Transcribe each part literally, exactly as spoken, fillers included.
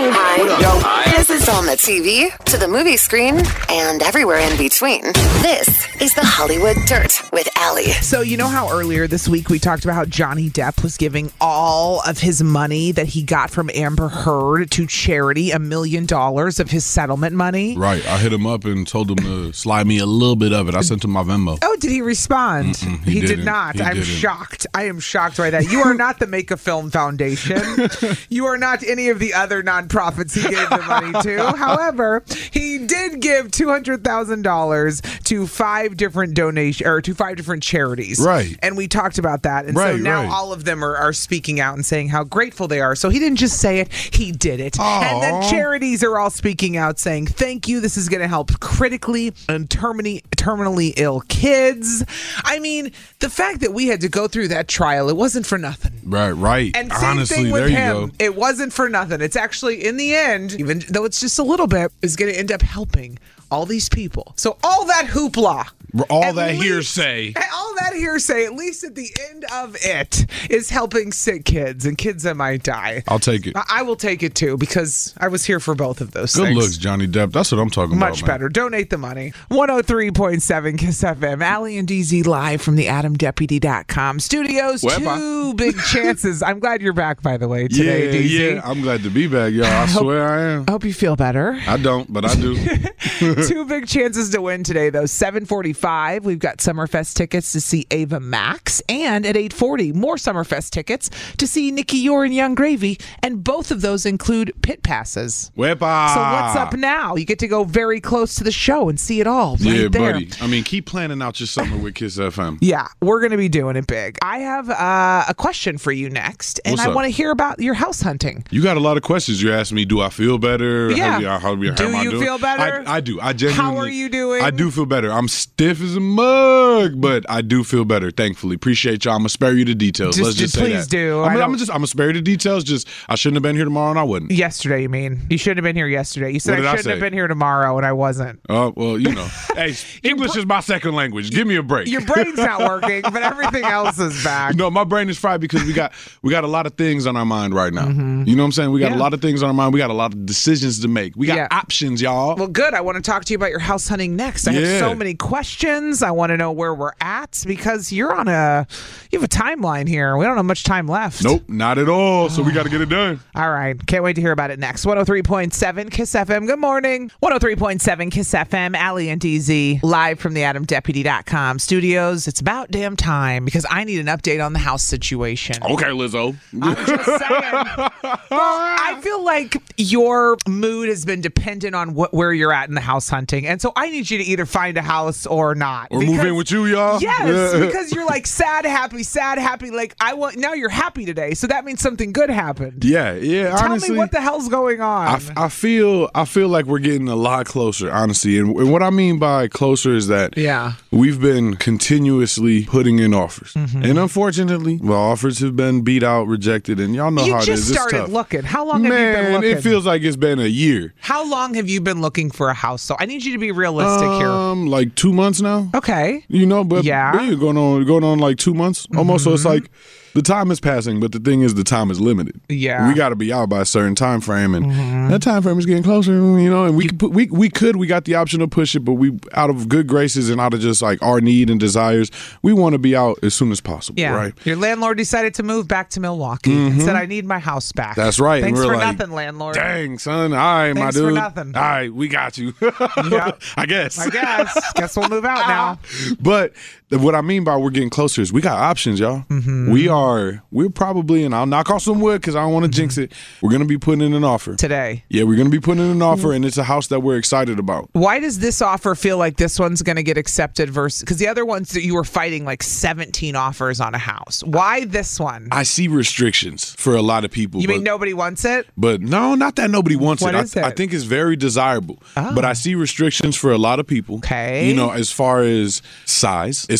Hi. Yo. Hi. This is on the T V, to the movie screen, and everywhere in between. This is the Hollywood Dirt with Allie. So you know how earlier this week we talked about how Johnny Depp was giving all of his money that he got from Amber Heard to charity, a million dollars of his settlement money? Right. I hit him up and told him to slide me a little bit of it. I sent him my Venmo. Oh, did he respond? Mm-mm, he he did didn't. not. He I'm didn't. shocked. I am shocked by that. You are not the Make a Film Foundation. You are not any of the other nonprofits he gave the money to. However, he did give two hundred thousand dollars to five different donation or to five different charities. Right. And we talked about that. And Right, so now right. all of them are, are speaking out and saying how grateful they are. So he didn't just say it, he did it. Aw. And then charities are all speaking out saying, thank you. This is going to help critically and terminally, terminally ill kids. I mean, the fact that we had to go through that trial, it wasn't for nothing. Right, right. And same Honestly, thing with there you him. go. It wasn't for nothing. It's actually, in the end, even though it's just a little bit, is going to end up helping all these people. So all that hoopla. All at that least- hearsay. All that hearsay, at least at the end of it, is helping sick kids and kids that might die. I'll take it. I, I will take it too, because I was here for both of those Good things. looks, Johnny Depp. That's what I'm talking about. Much man. better. Donate the money. one oh three point seven Kiss F M. Allie and D Z live from the adam deputy dot com studios. Wepa. Two big chances. I'm glad you're back, by the way, today, Yeah, D Z. yeah. I'm glad to be back, y'all. I hope- swear I am. I hope you feel better. I don't, but I do. Two big chances to win today, though. seven forty-five, we've got Summerfest tickets to see Ava Max. And at eight forty, more Summerfest tickets to see Nikki Yor and Young Gravy. And both of those include pit passes. Wepa. So what's up now? You get to go very close to the show and see it all right Yeah, there. buddy. I mean, keep planning out your summer with Kiss F M. Yeah, we're going to be doing it big. I have uh, a question for you next, and What's I up? want to hear about your house hunting. You got a lot of questions. You asked me, do I feel better? Yeah. How, how, how, how Do am I you doing? feel better? I, I do. I genuinely. How are you doing? I do feel better. I'm stiff as a mug, but I do feel better. Thankfully, appreciate y'all. I'm gonna spare you the details. Just- Let's just just say please that. do. I'm, I I'm don't- gonna just. I'm gonna spare you the details. Just I shouldn't have been here tomorrow, and I wouldn't. Yesterday, you mean? You shouldn't have been here yesterday. You said What I did I shouldn't say? have been here tomorrow, and I wasn't. Oh well, you know. Hey, English is my second language. Give me a break. Your brain's not working, but everything else is back. No, my brain is fried because we got we got a lot of things on our mind right now. You know what I'm saying? We got Mm-hmm. Yeah. a lot of things on our mind. We got a lot of decisions to make. We got Yeah. options, y'all. Well, good. I want to talk to you about your house hunting next. I have Yeah. so many questions. I want to know where we're at because you're on a you have a timeline here. We don't have much time left. Nope, not at all. So we got to get it done. All right. Can't wait to hear about it next. one oh three point seven Kiss F M. Good morning. one oh three point seven Kiss F M. Allie and D Z live from the adam deputy dot com studios. It's about damn time because I need an update on the house situation. Okay, Lizzo. I'm just saying. Well, I feel like your mood has been dependent on what, where you're at in the house hunting. And so I need you to either find a house or not. Or move in with you, y'all. Yes, Yeah. because you're like sad, happy, sad, happy. Like I want now you're happy today. So that means something good happened. Yeah, yeah. Tell honestly, me what the hell's going on. I, f- I feel I feel like we're getting a lot closer, honestly. And, and what I mean by closer is that Yeah. we've been continuously putting in offers. Mm-hmm. And unfortunately, well, offers have been beat out, rejected, and y'all know you how it just is. It's started tough. looking. How long have you been Man, looking? it feels like it's been a year. How long have you been looking for a house? So I need you to be realistic here. Um, like two months now. Okay. You know, but Yeah. Mm-hmm. but yeah, going on going on like two months almost. So it's like the time is passing, but the thing is, the time is limited. Yeah. we got to be out by a certain time frame, and Mm-hmm. that time frame is getting closer. You know, and we could put, we we could we got the option to push it, but we out of good graces and out of just like our need and desires, we want to be out as soon as possible. Yeah. Right. Your landlord decided to move back to Milwaukee and said, I need my house back. That's right. Thanks and we're for like, nothing, landlord. Dang, son. All right, my Thanks for dude. nothing. All right, we got you. Yeah. I guess. I guess. Guess we'll move out now. But what I mean by we're getting closer is we got options, y'all. Mm-hmm. We are, we're probably, and I'll knock off some wood because I don't want to jinx it. We're going to be putting in an offer. Today. Yeah, we're going to be putting in an offer, and it's a house that we're excited about. Why does this offer feel like this one's going to get accepted versus because the other ones that you were fighting like seventeen offers on a house? Why this one? I see restrictions for a lot of people. You but, mean nobody wants it? But no, not that nobody wants What it. is I, it? I think it's very desirable. Oh. But I see restrictions for a lot of people. Okay. You know, as far as size, as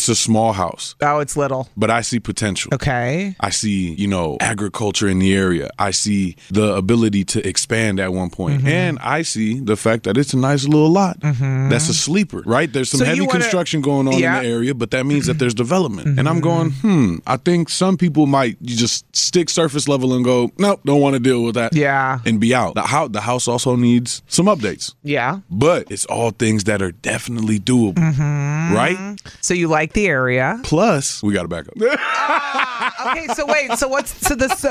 It's a small house. Oh, it's little. But I see potential. Okay. I see, you know, agriculture in the area. I see the ability to expand at one point. Mm-hmm. And I see the fact that it's a nice little lot. Mm-hmm. That's a sleeper, right? There's some so heavy wanna, construction going on yeah. in the area, but that means that there's development. Mm-hmm. And I'm going, hmm, I think some people might just stick surface level and go, nope, don't want to deal with that. Yeah. And be out. The house, the house also needs some updates. Yeah. But it's all things that are definitely doable. Mm-hmm. Right? So you like the area. Plus, we got to back up. uh, okay, so wait, so what's so the, so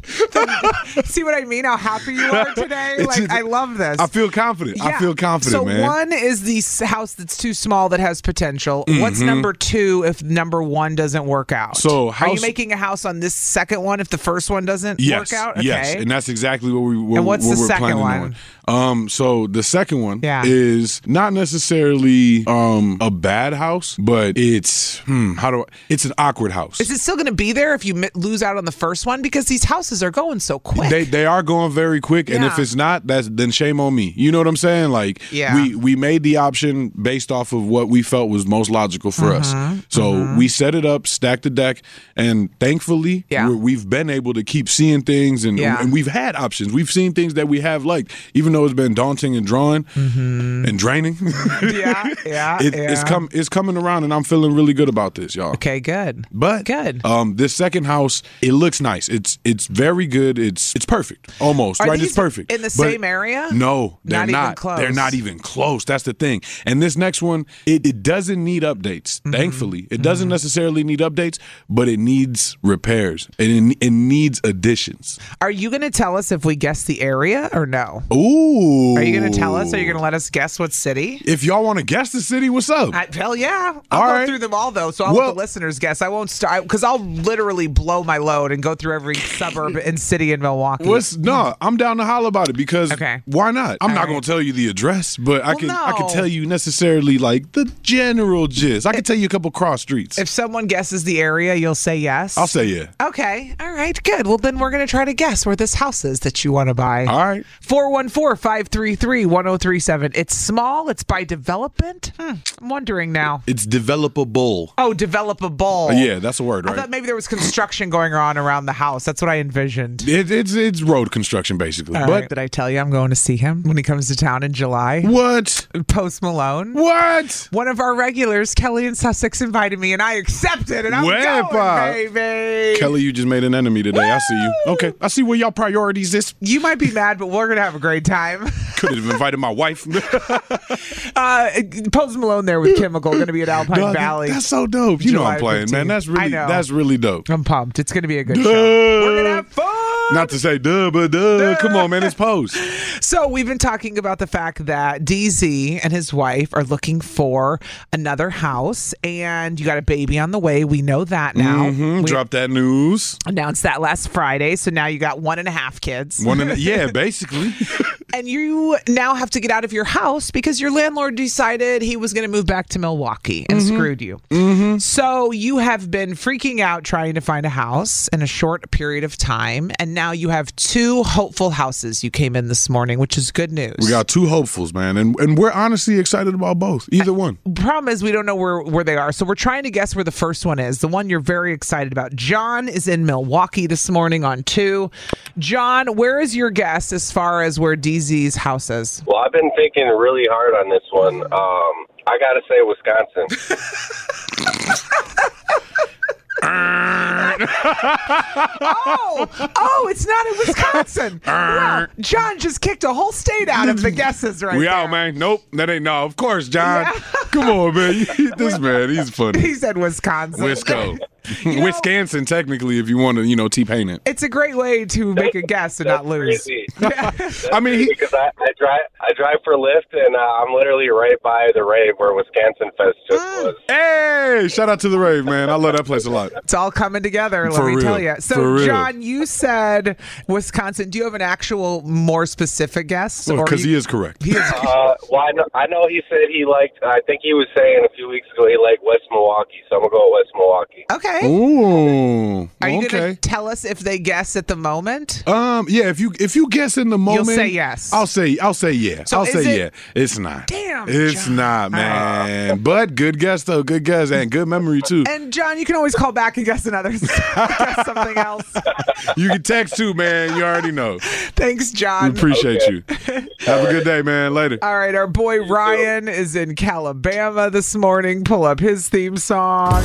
the, the see what I mean? How happy you are today? It's like just, I love this. I feel confident. Yeah. I feel confident, so man. So one is the house that's too small that has potential. Mm-hmm. What's number two if number one doesn't work out? So house, are you making a house on this second one if the first one doesn't yes, work out? Okay. Yes, and that's exactly what we what, and what's what the we're second planning one? on. Um, so the second one yeah. is not necessarily um a bad house, but it's hmm, how do I, it's an awkward house. Is it still going to be there if you lose out on the first one? Because these houses are going so quick. They they are going very quick, and yeah. if it's not, that's then shame on me. You know what I'm saying? Like yeah. we we made the option based off of what we felt was most logical for mm-hmm. us. So mm-hmm. we set it up, stacked the deck, and thankfully yeah. we're, we've been able to keep seeing things, and, yeah. and we've had options. We've seen things that we have liked, even though it's been daunting and drawing mm-hmm. and draining. yeah, yeah, it, yeah. It's come it's coming around, and I'm feeling really good about this, y'all. Okay, good. But good. Um, this second house, it looks nice. It's it's very good. It's it's perfect, almost. Are right? these It's perfect in the but same area. No, they're not. not. Even close. They're not even close. That's the thing. And this next one, it, it doesn't need updates. Mm-hmm. Thankfully, it doesn't mm-hmm. necessarily need updates, but it needs repairs and it, it needs additions. Are you going to tell us if we guess the area or no? Ooh. Are you going to tell us? Are you going to let us guess what city? If y'all want to guess the city, what's up? I, hell yeah. I'll All go right. through them all, though, so I'll well, let the listeners guess. I won't start, because I'll literally blow my load and go through every suburb and city in Milwaukee. What's, no, I'm down to holler about it because okay. why not? I'm all not right. going to tell you the address, but I well, can no. I can tell you necessarily like the general gist. I can tell you a couple cross streets. If someone guesses the area, you'll say yes? I'll say yeah. Okay. All right. Good. Well, then we're going to try to guess where this house is that you want to buy. All right. four one four, five three three, one oh three seven. It's small. It's by development. Hmm. I'm wondering now. It's developable. Oh, developable. Uh, yeah, that's a word, right? I thought maybe there was construction going on around the house. That's what I envisioned. It, it's it's road construction, basically. All but right. Did I tell you I'm going to see him when he comes to town in July? What? Post Malone. What? One of our regulars, Kelly and Sussex, invited me, and I accepted, and I'm Wepa. going, baby. Kelly, you just made an enemy today. Woo! I see you. Okay, I see where y'all priorities is. You might be mad, but we're going to have a great time. Could have invited my wife. uh, Post Malone there with Chemical, going to be at Alpine Dog, Valley. That's so dope. You July know I'm playing, fifteenth. Man. That's really that's really dope. I'm pumped. It's going to be a good duh. show. We're going to have fun. Not to say duh, but duh. duh. Come on, man. It's Post. So we've been talking about the fact that D Z and his wife are looking for another house, and you got a baby on the way. We know that now. Mm-hmm. Drop that news. Announced that last Friday, so now you got one and a half kids. One and a, yeah, basically. And you now have to get out of your house because your landlord decided he was going to move back to Milwaukee and mm-hmm. screwed you. Mm-hmm. So you have been freaking out trying to find a house in a short period of time, and now you have two hopeful houses. You came in this morning, which is good news. We got two hopefuls, man, and and we're honestly excited about both. Either one. Problem is we don't know where, where they are, so we're trying to guess where the first one is, the one you're very excited about. John is in Milwaukee this morning on two. John, where is your guess as far as where D Z's house is? Well, I've been thinking really hard on this one. Um, I got to say Wisconsin. oh, oh, it's not in Wisconsin. Wow, John just kicked a whole state out of the guesses right we there. We out, man. Nope, that ain't no. Of course, John. Yeah. Come on, man. This man, he's funny. He said Wisconsin. Wisco. You know, Wisconsin, technically, if you want to, you know, T-paint it. It's a great way to make a guess and not lose. I mean, he, because I, I drive, I drive for Lyft, and uh, I'm literally right by the rave where Wisconsin Fest just was. Hey, shout out to the rave, man! I love that place a lot. It's all coming together. Let for me real. tell you. So, for John, you said Wisconsin. Do you have an actual, more specific guess? Because you, he is correct. He is. Uh, well, I know, I know he said he liked. I think he was saying a few weeks ago he liked West Milwaukee, so I'm gonna go with West Milwaukee. Okay. Okay. Ooh. Are you okay. going to tell us if they guess at the moment? Um. Yeah. If you if you guess in the moment, You'll say yes. I'll say I'll say yeah. So I'll is say it- yeah. It's not. Damn, It's John. not, man. But good guess though. Good guess and good memory too. And John, you can always call back and guess another guess something else. You can text too, man. You already know. Thanks, We John. appreciate you. Have a good day, man. Later. All right, our boy Ryan is in Calabama this morning. Pull up his theme song.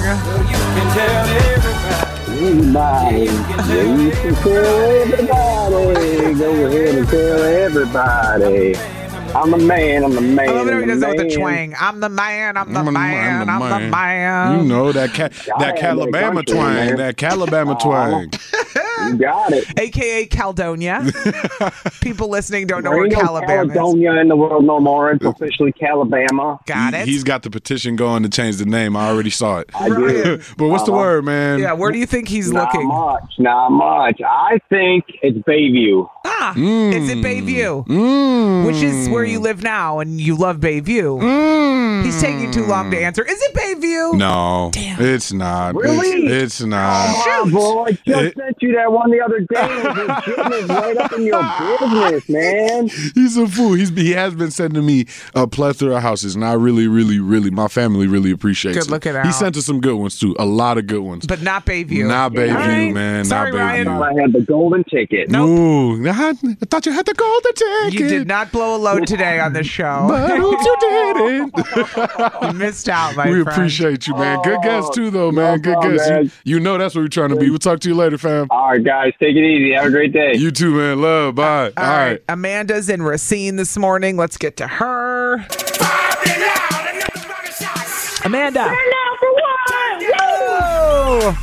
Everybody, yeah, you can tell everybody. Go ahead and tell everybody. I'm the man, I'm the man. I love it how he I'm does the that with the man. twang. I'm the man, I'm the I'm the man, man, I'm the man. You know that ca- that have that Calabama country, twang. man. That Calabama twang. You got it. A K A Caledonia. People listening don't know There where ain't no Calabama is. Caledonia in the world no more. It's officially Calabama. Got He- it. He's got the petition going to change the name. I already saw it. I do. But what's the Uh-huh. word, man? Yeah, where do you think he's Not looking? much, not much. I think it's Bayview. Ah, is it Bayview? Mm. Which is where you live now, and you love Bayview. Mm. He's taking too long to answer. Is it Bayview? No, Damn. it's not. Really? It's, it's not. Come on, boy. I just It- sent you that one the other day. It was legitimate, right up in your business, man. He's a fool. He's he has been sending me a plethora of houses, and I really, really, really, my family really appreciates Good it. looking He out. sent us some good ones too, a lot of good ones. But not Bayview. Not Bayview, All right. man. Sorry, not Ryan. Bayview. I had the golden ticket. Nope. Ooh, I, had- I thought you had the golden ticket. You did not blow a load today on this show. But you didn't. You missed out, my we friend. appreciate you, man. Good guess too, though, man. Good problem, guess. You, man. you know that's what we're trying to be. We'll talk to you later, fam. All right, guys, take it easy. Have a great day. You too, man. Love. Bye. All right. Amanda's in Racine this morning. Let's get to her. Amanda. Whoa.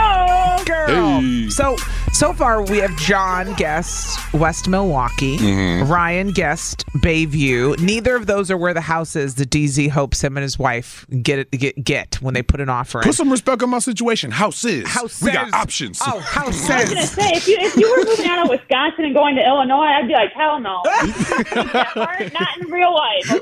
Oh, Girl. Hey. So so far we have John guessed West Milwaukee, Mm-hmm. Ryan guessed Bayview. Neither of those are where the house is that D Z hopes him and his wife get it get get when they put an offer in. Put some respect on my situation. House is. House we got says- options. Oh, house I was gonna says. say if you if you were moving out of Wisconsin and going to Illinois, I'd be like, hell no, that part, not in real life.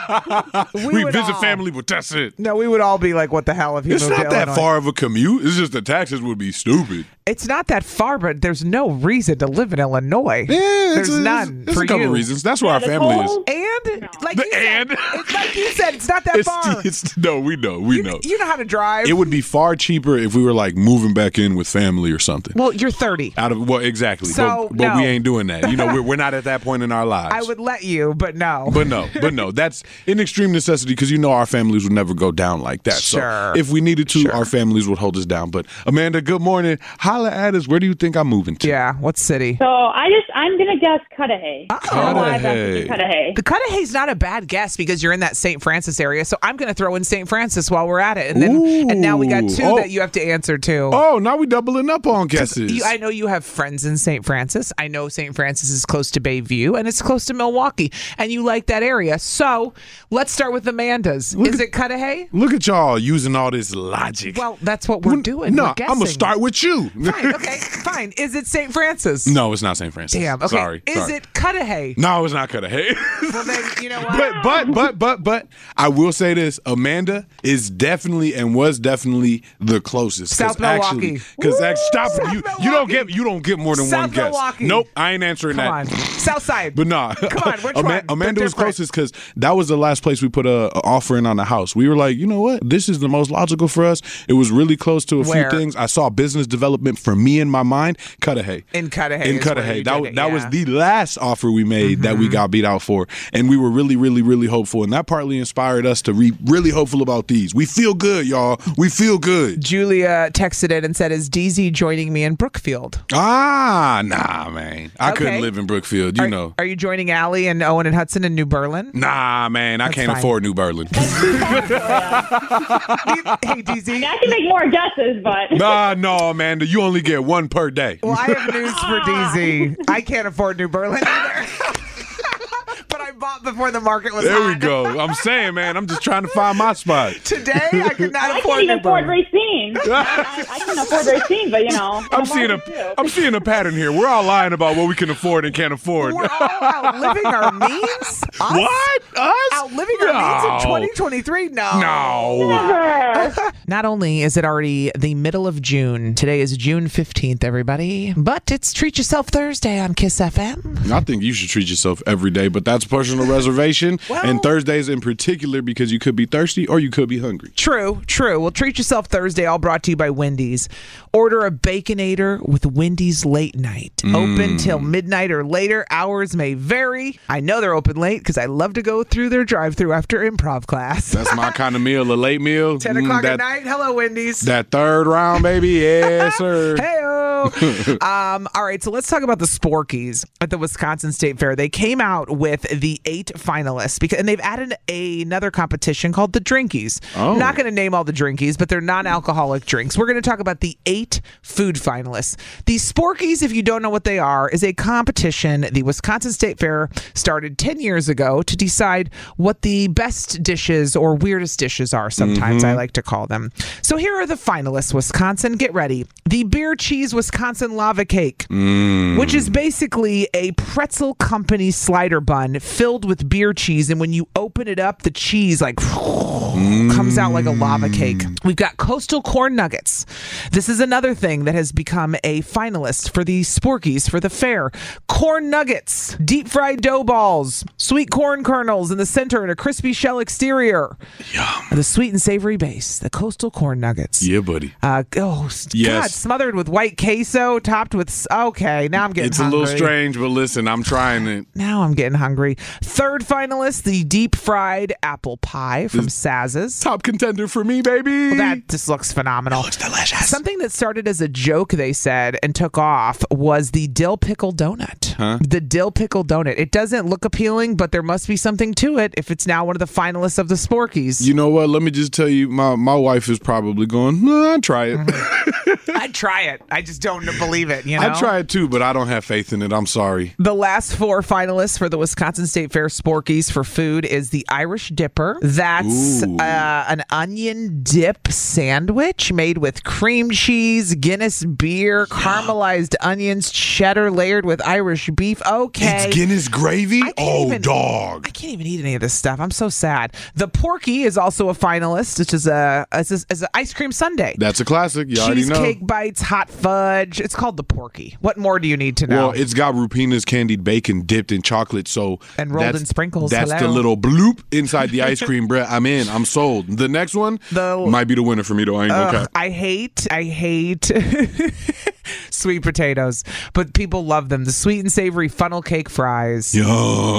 Okay? we we would visit all- family, but that's it. No, we would all be like, what the hell if he It's moved not to that Illinois? far of a commute. It's just the taxes would be stupid. It's not that far, but there's no reason to live in Illinois. Yeah, there's it's a, none There's for a couple you. reasons. That's where Yeah, our the family is. cold- And like The you said, and? it's like you said, it's not that It's, far. it's no, we know, we you, know. you know how to drive. It would be far cheaper if we were like moving back in with family or something. well, you're thirty. Out of well, exactly. So, but but we no. ain't doing that. You know, we're, we're not at that point in our lives. I would let you, but no. But no, but no, that's an extreme necessity because you know our families would never go down like that. Sure. So if we needed to, Sure. our families would hold us down. But Amanda, good morning. Holla at us. Where do you think I'm moving to? yeah, what city? So I just I'm gonna guess Cudahy. I don't know why I'm Cudahy. thinking Cudahy. The Cudahy's not a bad guess because you're in that Saint Francis area. So I'm going to throw in Saint Francis while we're at it, and then Ooh. and now we got two Oh. that you have to answer to. Oh, now we doubling up on guesses. You, I know you have friends in Saint Francis. I know Saint Francis is close to Bayview, and it's close to Milwaukee, and you like that area. So let's start with Amanda's. Look Is at- it Cudahy? Look at y'all using all this logic. Well, that's what we're doing. No, We're I'm guessing. gonna start with you. Fine, okay, fine. Is it Saint Francis? No, it's not Saint Francis. Damn. Okay. Sorry. Is sorry. it Cudahy? No, it's not Cudahy. Well, then you know what? But but but but but I will say this: Amanda is definitely and was definitely the closest. 'Cause South Milwaukee. Because stop South you. You don't Milwaukee. get you don't get more than South one guess. Milwaukee. Nope, I ain't answering Come that. on, South Side. But nah, Come on, which Ama- one? Amanda They're was different. closest because that was the last place we put a, a offer in on the house. We were like, you know what, this is the most logical for us. It was really close to a Where? few things. I saw business development for me in my mind. Cudahy. In Cudahy In is where Cudahy. you That did was it, that was yeah. Mm-hmm. the last offer we made that we got beat out for, and we were really, really, really hopeful, and that partly inspired us to be really hopeful about these. We feel good, y'all. We feel good. Julia texted in and said, "Is D Z joining me in Brookfield?" Ah, nah, man. I Okay. couldn't live in Brookfield. You are, know. Are you joining Allie and Owen and Hudson in New Berlin? Nah, man. I That's can't fine. afford New Berlin. Hey, D Z. I can make more guesses, but Nah, no, Amanda. You only get one per day. Well, I have news for D Z. I can't afford New Berlin either. But I bought before the market was There hot. we go. I'm saying, man, I'm just trying to find my spot. Today, I could not I afford can't New even afford Berlin. Racine. I, I, I can afford Racine, but you know, I'm seeing a I'm seeing a pattern here. We're all lying about what we can afford and can't afford. We're all outliving our means? Us? What? Us? Outliving our no. needs in twenty twenty-three? No. No. Not only is it already the middle of June, today is June fifteenth, everybody, but it's Treat Yourself Thursday on Kiss F M. I think you should treat yourself every day, but that's personal reservation. Well, and Thursdays in particular because you could be thirsty or you could be hungry. True, true. Well, Treat Yourself Thursday, all brought to you by Wendy's. Order a Baconator with Wendy's Late Night. Mm. Open till midnight or later. Hours may vary. I know they're open late because I love to go through their drive-thru after improv class. That's my kind of meal, a late meal. ten o'clock mm, that, at night. Hello, Wendy's. That third round, baby. Yes, sir. Hey-o. um, all right, so let's talk about the Sporkies at the Wisconsin State Fair. They came out with the eight finalists, because, and they've added a, another competition called the Drinkies. Oh. I'm not going to name all the Drinkies, but they're non-alcoholic drinks. We're going to talk about the eight food finalists. The Sporkies, if you don't know what they are, is a competition the Wisconsin State Fair started ten years ago to decide what the best dishes or weirdest dishes are, sometimes mm-hmm. I like to call them. So here are the finalists, Wisconsin. Get ready. The Beer Cheese Wisconsin Lava Cake, mm. which is basically a pretzel company slider bun filled with beer cheese, and when you open it up, the cheese like mm. comes out like a lava cake. We've got Coastal Corn Nuggets. This is another thing that has become a finalist for the Sporkies for the fair. Corn nuggets, deep fried dough balls, sweet corn kernels in the center and a crispy shell exterior. Yum. The sweet and savory base, the Coastal Corn Nuggets. Yeah, buddy. Uh, oh, yes. God, smothered with white queso, topped with, okay, now I'm getting it's hungry. It's a little strange, but listen, I'm trying it. Now I'm getting hungry. Third finalist, the deep fried apple pie from Saz's. Top contender for me, baby. Well, that just looks phenomenal. It looks delicious. Something that started as a joke, they said, and took off was the dill pickle donut. Huh? The dill pickle donut. It doesn't look appealing, but there must be something to it if it's now one of the finalists of the Sporkies. You know what? Let me just tell you, my, my wife is probably going, nah, I'd try it. Mm-hmm. I'd try it. I just don't believe it, you know? I'd try it too, but I don't have faith in it. I'm sorry. The last four finalists for the Wisconsin State Fair Sporkies for food is the Irish Dipper. That's uh, an onion dip sandwich made with cream cheese, Guinness beer, caramelized onions, cheddar layered with Irish beef. Okay. It's Guinness gravy? Oh, even, dog. I can't even eat any of this stuff. I'm so sad. The Porky is also a finalist, which is a is, is an ice cream sundae. That's a classic. You already know. Cheesecake bites, hot fudge. It's called the Porky. What more do you need to know? Well, it's got Rupina's candied bacon dipped in chocolate, so and rolled in sprinkles. That's Hello. the little bloop inside the ice cream bread. I'm in. I'm sold. The next one the, might be the winner for me, though. I ain't gonna cut. I hate, I hate sweet potatoes, but people love them. The sweet and savory funnel cake fries. Yum.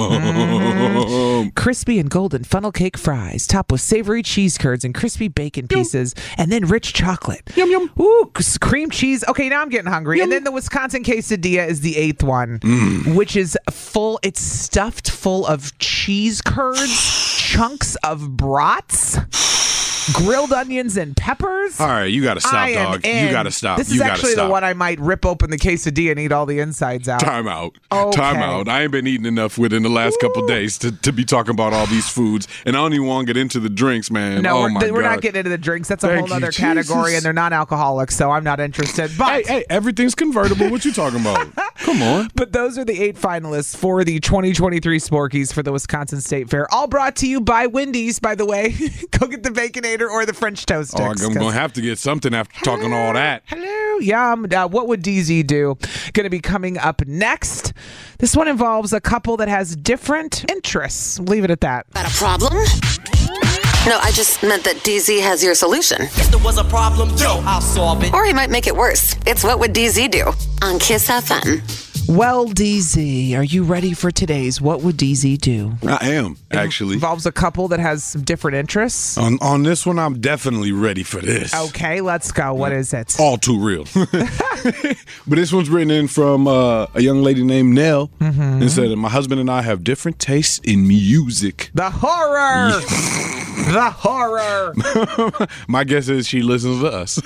Mm. Crispy and golden funnel cake fries, topped with savory cheese curds and crispy bacon yum. Pieces, and then rich chocolate. Yum, yum. Ooh, cream cheese. Okay, now I'm getting hungry. Yum. And then the Wisconsin quesadilla is the eighth one, mm. which is full, it's stuffed full of cheese curds, chunks of brats, grilled onions and peppers. All right, you got to stop, I dog. In. You got to stop. This you is actually stop. the one I might rip open the quesadilla and eat all the insides out. Time out. Okay. Time out. I ain't been eating enough within the last Ooh. couple days to, to be talking about all these foods, and I don't even want to get into the drinks, man. No, oh we're, my we're God. not getting into the drinks. That's a Thank whole other you, category, and they're not alcoholics, so I'm not interested. But hey, hey, everything's convertible. What you talking about? Come on. But those are the eight finalists for the twenty twenty-three Sporkies for the Wisconsin State Fair. All brought to you by Wendy's, by the way. Go get the Baconator or the French toast sticks. Oh, I'm going to have to get something after hello, talking all that. Hello, yum. Uh, what would D Z do? Going to be coming up next. This one involves a couple that has different interests. Leave it at that. Got a problem? No, I just meant that D Z has your solution. If there was a problem, yo, I'll solve it. Or he might make it worse. It's What Would D Z Do? On Kiss F M. Well, D Z, are you ready for today's What Would D Z Do? I am, actually. It involves a couple that has different interests. On on this one, I'm definitely ready for this. Okay, let's go. What is it? All too real. But this one's written in from uh, a young lady named Nell. Mm-hmm. And said, my husband and I have different tastes in music. The horror! The horror! My guess is she listens to us.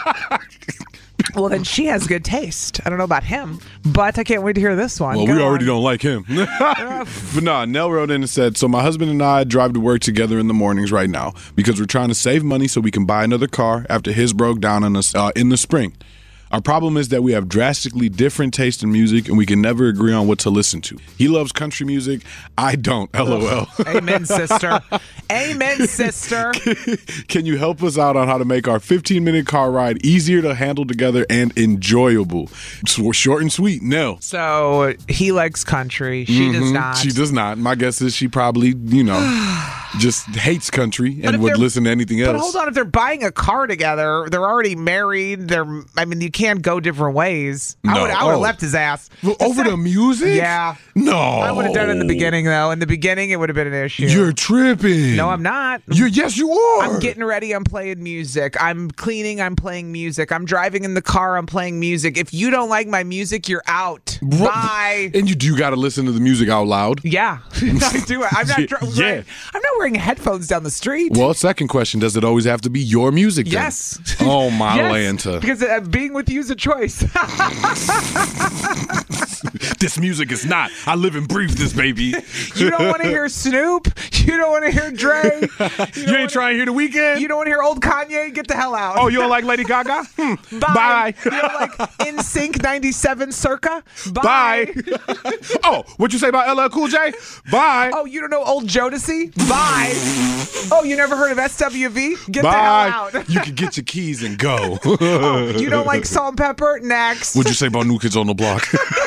Well, then she has good taste. I don't know about him, but I can't wait to hear this one. Well, Go we already on. don't like him. But no, Nell wrote in and said, so my husband and I drive to work together in the mornings right now because we're trying to save money so we can buy another car after his broke down in, us, uh, in the spring. Our problem is that we have drastically different taste in music and we can never agree on what to listen to. He loves country music. I don't. LOL. Amen, sister. Amen, sister. Can you help us out on how to make our fifteen minute car ride easier to handle together and enjoyable? So short and sweet. No. So he likes country. She mm-hmm. does not. She does not. My guess is she probably, you know, just hates country and would listen to anything else. But hold on, if they're buying a car together, they're already married. They're, I mean, you can't go different ways. No. I would, I would have oh. left his ass. Over the music? Yeah. No. I would have done it in the beginning, though. In the beginning, it would have been an issue. You're tripping. No, I'm not. You're, yes, you are. I'm getting ready. I'm playing music. I'm cleaning. I'm playing music. I'm driving in the car. I'm playing music. If you don't like my music, you're out. What? Bye. And you do got to listen to the music out loud. Yeah. I do it. I'm not, dr- yeah. wearing, I'm not wearing headphones down the street. Well, second question, does it always have to be your music then? Yes. Oh, my yes, Lanta. Because uh, being with you is a choice. This music is not. I live and breathe this, baby. You don't want to hear Snoop. You don't want to hear Dre. You, you ain't trying to hear The Weeknd? You don't want to hear old Kanye? Get the hell out. Oh, you don't like Lady Gaga? Hmm. Bye. Bye. You don't like N Sync ninety-seven circa? Bye. Bye. Oh, what you say about L L Cool J? Bye. Oh, you don't know Old Jodeci? Bye. Oh, you never heard of S W V? Get Bye. the hell out. You can get your keys and go. Oh, you don't like Salt and Pepper? Next. What'd you say about New Kids on the Block?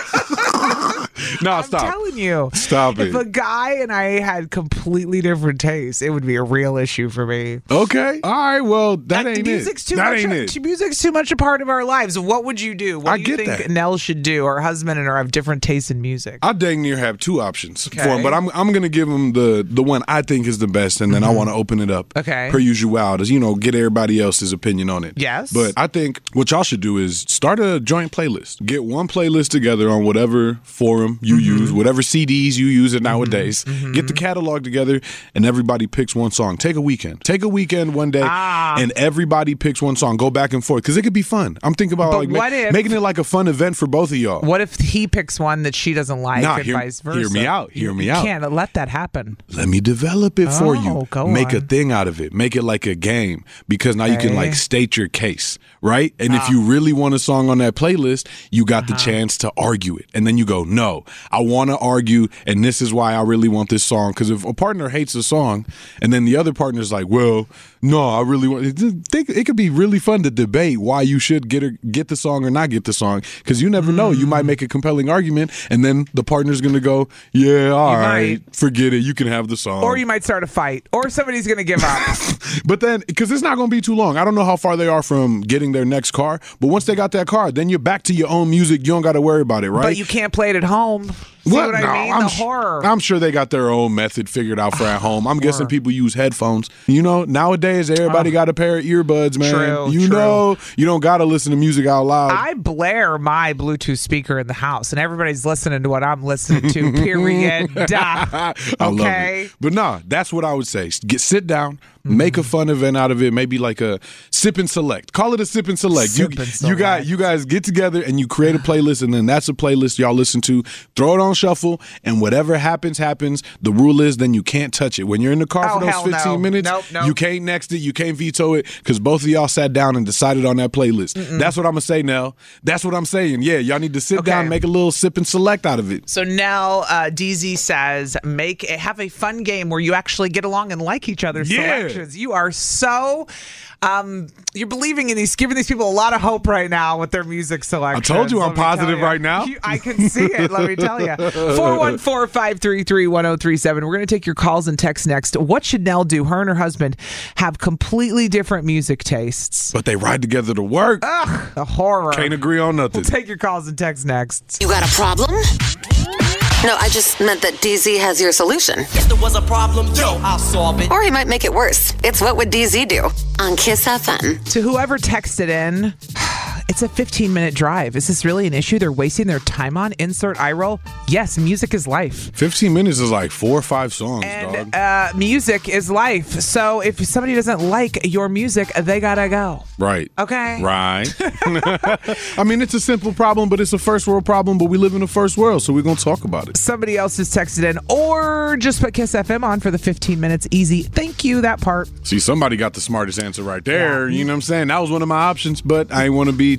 No, I'm stop. I'm telling you. Stop it. If a guy and I had completely different tastes, it would be a real issue for me. Okay. All right. Well, that, that ain't music's it. Too that much ain't a, it. Music's too much a part of our lives. What would you do? What I do you get think that. Nell should do? Her husband and her have different tastes in music. I dang near have two options Okay. for him, but I'm I'm gonna give him the the one I think is the best, and then mm-hmm. I want to open it up. Okay. Per usual, as you know, get everybody else's opinion on it. Yes. But I think what y'all should do is start a joint playlist. Get one playlist together on whatever forum you mm-hmm. use, whatever C Ds you use it nowadays. Mm-hmm. Get the catalog together, and everybody picks one song. Take a weekend. Take a weekend one day, ah. and everybody picks one song. Go back and forth because it could be fun. I'm thinking about but like what ma- if, making it like a fun event for both of y'all. What if he picks one that she doesn't like, nah, and hear, vice versa? Hear me out. Hear you, me you out. You can't let that happen. Let me develop it for oh, you. Go Make on. a thing out of it. Make it like a game because now okay. you can like state your case, right? And ah. if you really want a song on that playlist, you got uh-huh. the chance to argue it. And then you go, no, I want to argue, and this is why I really want this song. Because if a partner hates a song, and then the other partner's like, well, no, I really want it. It could be really fun to debate why you should get a, get the song or not get the song. Because you never mm. know. You might make a compelling argument, and then the partner's going to go, yeah, all you right, might. forget it. You can have the song. Or you might start a fight, or somebody's going to give up. But then, because it's not going to be too long. I don't know how far they are from getting their next car, but once they got that car, then you're back to your own music. You don't got to worry about it, right? But you can't play it at home. See what, what I no, mean? I'm the sh- horror. I'm sure they got their own method figured out for at home. I'm guessing people use headphones. You know, nowadays everybody uh, got a pair of earbuds, man. True, you true. know, you don't got to listen to music out loud. I blare my Bluetooth speaker in the house, and everybody's listening to what I'm listening to. Period. Duh. Okay. I love it. But nah, that's what I would say. Get sit down. Mm-hmm. Make a fun event out of it. Maybe like a sip and select. Call it a sip and select. Sip you, and select. you got you guys get together and you create a playlist, and then that's a playlist y'all listen to. Throw it on shuffle, and whatever happens, happens. The rule is then you can't touch it. When you're in the car oh, for those fifteen no. minutes, nope, nope. you can't next it. You can't veto it because both of y'all sat down and decided on that playlist. Mm-mm. That's what I'm gonna say, Nell. That's what I'm saying. Yeah, y'all need to sit okay. down, and make a little sip and select out of it. So Nell, uh, D Z says, make have a fun game where you actually get along and like each other's yeah. selections. You are so um, you're believing in these, giving these people a lot of hope right now with their music selection. I told you I'm positive right now. You, I can see it. Let me tell you. four one four, five three three, one zero three seven. We're going to take your calls and texts next. What should Nell do? Her and her husband have completely different music tastes, but they ride together to work. Ugh, the horror. Can't agree on nothing. We'll take your calls and texts next. You got a problem? No, I just meant that D Z has your solution. If there was a problem, yo, I'll solve it. Or he might make it worse. It's What Would D Z Do? On Kiss F M. To whoever texted in, it's a fifteen minute drive. Is this really an issue they're wasting their time on? Insert eye roll. Yes, music is life. fifteen minutes is like four or five songs, and, dog. Uh, music is life. So if somebody doesn't like your music, they gotta go. Right. Okay. Right. I mean, it's a simple problem, but it's a first world problem, but we live in a first world, so we're going to talk about it. Somebody else has texted in, or just put Kiss F M on for the fifteen minutes. Easy. Thank you, that part. See, somebody got the smartest answer right there. Yeah. You know what I'm saying? That was one of my options, but I didn't want to be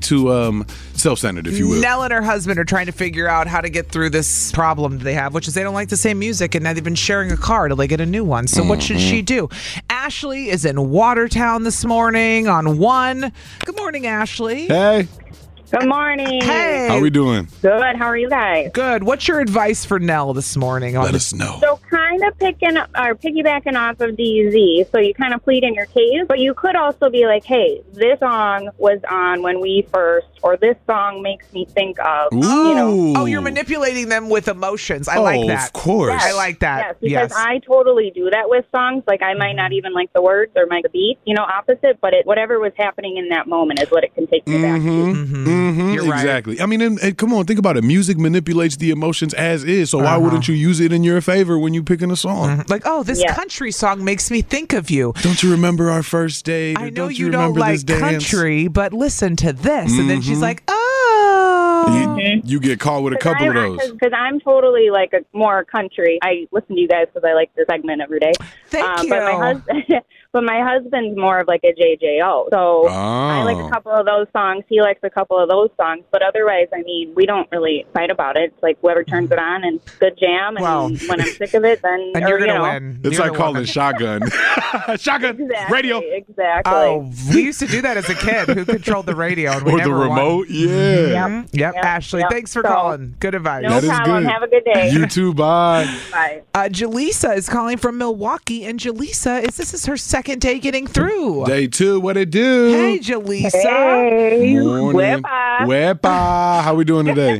too um, self-centered, if you will. Nell and her husband are trying to figure out how to get through this problem they have, which is they don't like the same music, and now they've been sharing a car till they get a new one. So mm-hmm. what should she do? Ashley is in Watertown this morning on one. Good morning, Ashley. Hey. Good morning. Hey. How we doing? Good. How are you guys? Good. What's your advice for Nell this morning? Let us know. So kind of picking or piggybacking off of D Z. So you kind of plead in your case, but you could also be like, hey, this song was on when we first, or this song makes me think of, Ooh. you know. Oh, you're manipulating them with emotions. I oh, like that. Of course. Yes. I like that. Yes, because yes. I totally do that with songs. Like I might not even like the words or like the beat, you know, opposite, but it, whatever was happening in that moment is what it can take me back to. Mm-hmm. Mm-hmm. You're right. Exactly. I mean, and, and come on, think about it. Music manipulates the emotions as is, so why uh-huh. wouldn't you use it in your favor when you picking a song? Mm-hmm. Like, oh, this yeah. country song makes me think of you. Don't you remember our first date? I know don't you, you don't like country, but listen to this. Mm-hmm. And then she's like, oh. You, you get caught with a couple I'm, of those. Because I'm totally like a more country. I listen to you guys because I like the segment every day. Thank uh, you. But my husband, but my husband's more of like a J J O. So oh. I like a couple of those songs. He likes a couple of those songs. But otherwise, I mean, we don't really fight about it. It's like whoever turns it on and good jam. And wow. when I'm sick of it, then and or, you're gonna you know, win. It's you're like calling win. shotgun. Shotgun. Exactly, Radio. Exactly. Oh, we used to do that as a kid. Who controlled the radio? And we or never the remote. Won. Yeah. Mm-hmm. Yep. Yep. Yep. Ashley, Yep. thanks for So, calling. Good advice. No That is problem. good. Have a good day. You too. Bye. Bye. Uh, Jaleesa is calling from Milwaukee, and Jaleesa is this is her second day getting through. Day two. What it do? Hey, Jaleesa. Hey. Morning. Wepa. Wepa. How we doing today?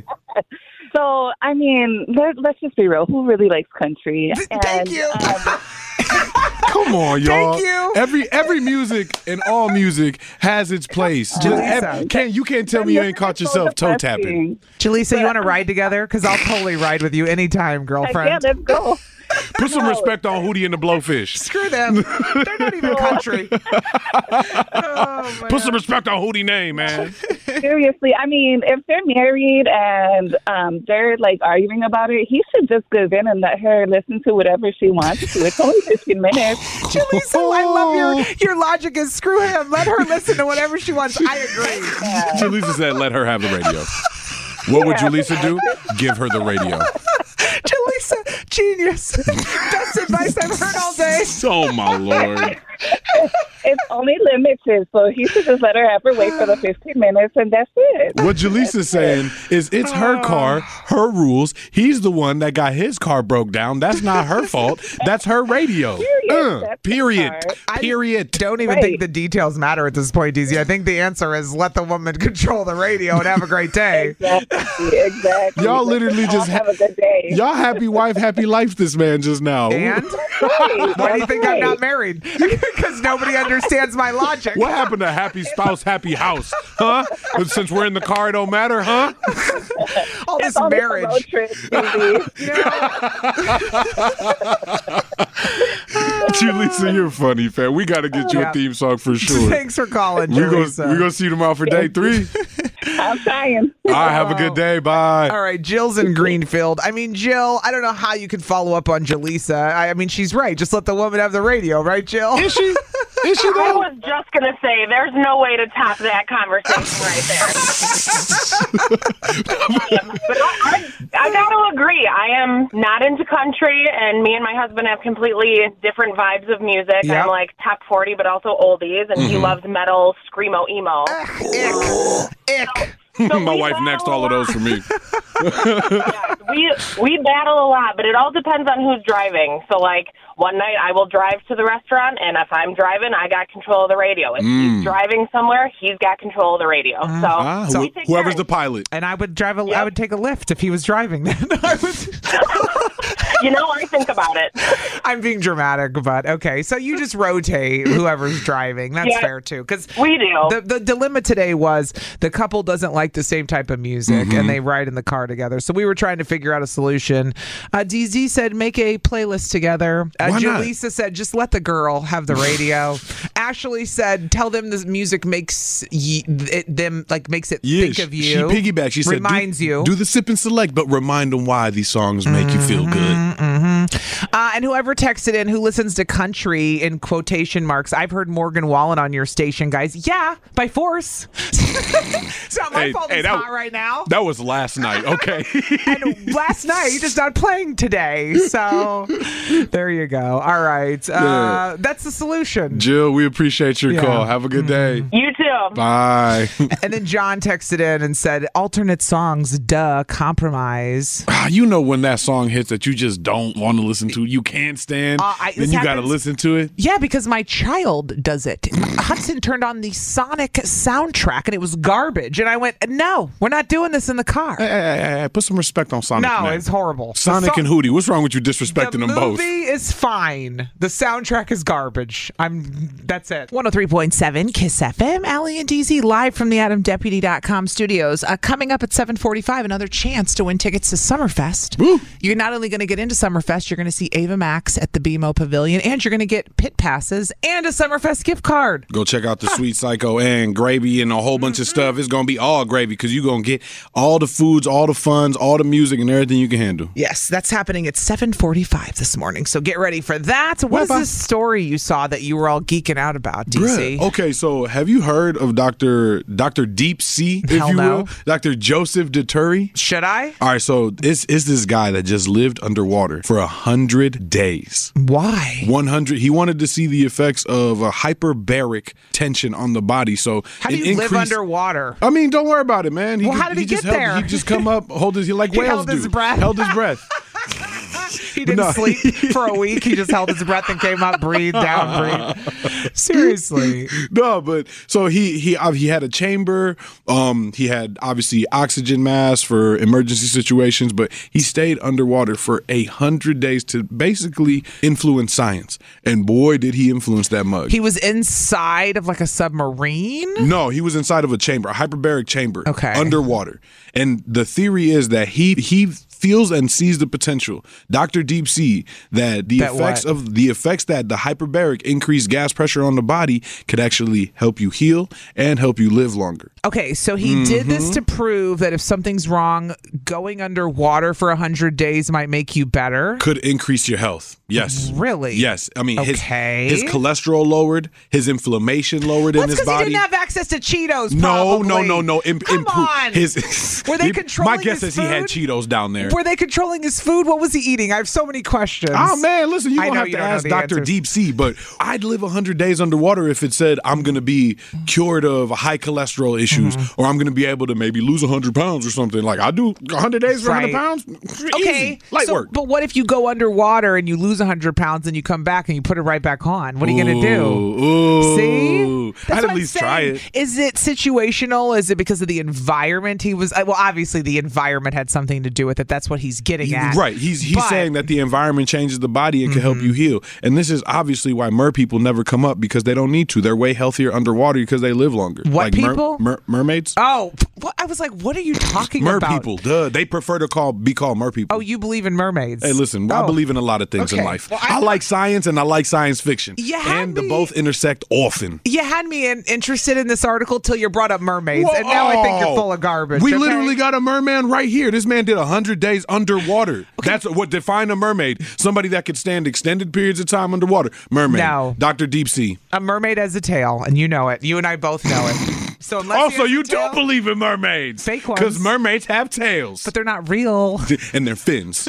So, I mean, let, let's just be real. Who really likes country? Thank And, you. Um, Come on, y'all. Thank you. Every every music and all music has its place. Just, Jaleesa. ev- can you can't tell me you ain't caught yourself toe tapping. Jaleesa, you want to ride together? Because I'll totally ride with you anytime, girlfriend. yeah, let's go. Put some respect on Hootie and the Blowfish. Screw them. They're not even country. Oh, Put some respect on Hootie name, man. Seriously, I mean, if they're married and um, they're like arguing about it, he should just give in and let her listen to whatever she wants to. It's only fifteen minutes. Jaleesa, I love your your logic is screw him. Let her listen to whatever she wants. I agree. Yeah. Jaleesa said, let her have the radio. What would Jaleesa do? Give her the radio. Jaleesa, genius. Best advice I've heard all day. Oh, my Lord. It's only limited, so he should just let her have her wait for the fifteen minutes, and that's it. What Jaleesa's saying is it's her car, her rules. He's the one that got his car broke down. That's not her fault. That's her radio. Period. Uh, That's period. I Period. don't even Right. think the details matter at this point, D Z. I think the answer is let the woman control the radio and have a great day. Exactly. Exactly. Y'all literally All just have a good day. Y'all happy wife, happy life this man just now. And Right, why do you that's think I'm right. not married? Because nobody understands my logic. What happened to happy spouse, happy house? Huh? But since we're in the car, it don't matter, huh? All this It's only a road marriage. trip, baby. Jaleesa, you're funny, fam. We got to get you Yeah. a theme song for sure. Thanks for calling, We're going Jaleesa. we're gonna see you tomorrow for day three. I'm trying. All right, have a good day. Bye. All right, Jill's in Greenfield. I mean, Jill, I don't know how you can follow up on Jaleesa. I, I mean, she's right. Just let the woman have the radio, right, Jill? Is she? Is she I though? was just going to say, there's no way to top that conversation right there. But I, I, I got to agree. I am not into country, and me and my husband have completely different vibes of music. Yep. I'm like top forty, but also oldies, and he loves metal, screamo, emo. Ick. Ick. So My we wife battle next a all of those for me. Yeah, we we battle a lot, but it all depends on who's driving. So, like, one night I will drive to the restaurant, and if I'm driving, I got control of the radio. If Mm. he's driving somewhere, he's got control of the radio. So, Ah, So- we take whoever's turns. the pilot. And I would drive a. I Yep. would take a lift if he was driving. Then I would. You know, I think about it. I'm being dramatic, but okay. So you just rotate whoever's driving. That's Yeah. fair too, because We do. The, the dilemma today was the couple doesn't like the same type of music Mm-hmm. and they ride in the car together. So we were trying to figure out a solution. Uh, D Z said, make a playlist together. Uh, Why not? Jaleesa said, just let the girl have the radio. Ashley said, tell them this music makes ye- it, them like makes it Yeah, think of you. She piggybacks. She said, reminds do, you. do the sip and select, but remind them why these songs make you feel good. Mm-hmm. Uh, and whoever texted in who listens to country in quotation marks, I've heard Morgan Wallen on your station, guys. Yeah, by force. It's not my Hey, fault hey, it's that- hot right now. That was last night, okay? And last night, he's just not playing today. So there you go. All right. Uh, Yeah. That's the solution. Jill, we appreciate your Yeah. call. Have a good day. You too. Bye. And then John texted in and said, alternate songs, duh, compromise. Ah, you know when that song hits that you just don't want to listen to, you can't stand, Uh, I- then this you got to happens- listen to it. Yeah, because my child does it. Hudson turned on the Sonic soundtrack and it was garbage. And I went, no, we're not doing this in the car. Hey, hey, hey, hey, put some respect on Sonic. No, man. it's horrible. Sonic The so- and Hootie. What's wrong with you disrespecting the them both? movie is fine. The soundtrack is garbage. I'm. That's it. one oh three point seven Kiss F M. Allie and D Z live from the Adam Deputy dot com studios. Uh, coming up at seven forty-five, another chance to win tickets to Summerfest. Woo. You're not only going to get into Summerfest, you're going to see Ava Max at the B M O Pavilion, and you're going to get pit passes and a Summerfest gift card. Go check out the Sweet Psycho and Gravy and a whole bunch of stuff. It's going to be all gravy because you're going to get all the foods, all the funds, all the music, and everything you can handle. Yes, that's happening at seven forty-five this morning. So get ready for that. What is Bye-bye. this story you saw that you were all geeking out about, D C? Bruh. Okay, so have you heard of Doctor Doctor Deep Sea, if Hell you no. will? Doctor Joseph Dituri? Should I? All right, so it's, it's this guy that just lived underwater for a hundred days. Why? one hundred. He wanted to see the effects of a hyperbaric tension on the body. So How do it you live increased- underwater? I mean, don't worry about it, man. Well, how did he just get held, there? He just come up, hold his, like He whales held do. his breath. Held his breath. He didn't No. sleep for a week. He just held his breath and came up, breathed down, breathed. Seriously. No, but so he he uh, he had a chamber. Um, he had obviously oxygen mask for emergency situations, but he stayed underwater for a hundred days to basically influence science. And boy, did he influence that mug. He was inside of like a submarine? No, he was inside of a chamber, a hyperbaric chamber, Okay. underwater. And the theory is that he he feels and sees the potential, Doctor Deep Sea, that the That effects what? of the effects that the hyperbaric increased gas pressure on the body could actually help you heal and help you live longer. Okay, so he did this to prove that if something's wrong, going underwater for one hundred days might make you better. Could increase your health. Yes. Really? Yes. I mean, Okay. his, his cholesterol lowered, his inflammation lowered Well, in that's his because he body. didn't have access to Cheetos, no, no, probably. no, no. Im- Come impro- on. His, Were they My controlling guess his is he had food? Cheetos down there. Were they controlling his food? What was he eating? I have so many questions. Oh man, listen, you I don't know have you to don't know ask the Doctor answers. Deep Sea, but I'd live one hundred days underwater if it said I'm going to be cured of high cholesterol issues Mm-hmm. or I'm going to be able to maybe lose one hundred pounds or something. Like I do one hundred days for Right. one hundred pounds? Okay, Easy. Light so, work. but what if you go underwater and you lose one hundred pounds and you come back and you put it right back on? What are you going to do? Ooh, See? ooh. That's I'd what at I'm least try saying. it. Is it situational? Is it because of the environment he was? uh, Well, obviously the environment had something to do with it. That's what he's getting at. Right. He's he's But- saying that the environment changes the body and can help you heal. And this is obviously why mer people never come up because they don't need to. They're way healthier underwater because they live longer. What like mer- people? mer- mermaids? Oh, what? I was like, what are you talking mer about? people. Duh. They prefer to call be called mer people. Oh, you believe in mermaids? Hey, listen, I Oh. believe in a lot of things in Okay. life. Well, I, I- like science and I like science fiction. You had and the me- both intersect often. You had me in, interested in this article till you brought up mermaids, and now I think you're full of garbage. We okay? literally got a merman right here. This man did one hundred days underwater. That's what define a mermaid. Somebody that could stand extended periods of time underwater. Mermaid. No. Doctor Deep Sea. A mermaid has a tail, and you know it. You and I both know it. So unless Also, he has you a tail- don't believe in mermaids. Fake ones. Because mermaids have tails. but they're not real. and they're fins.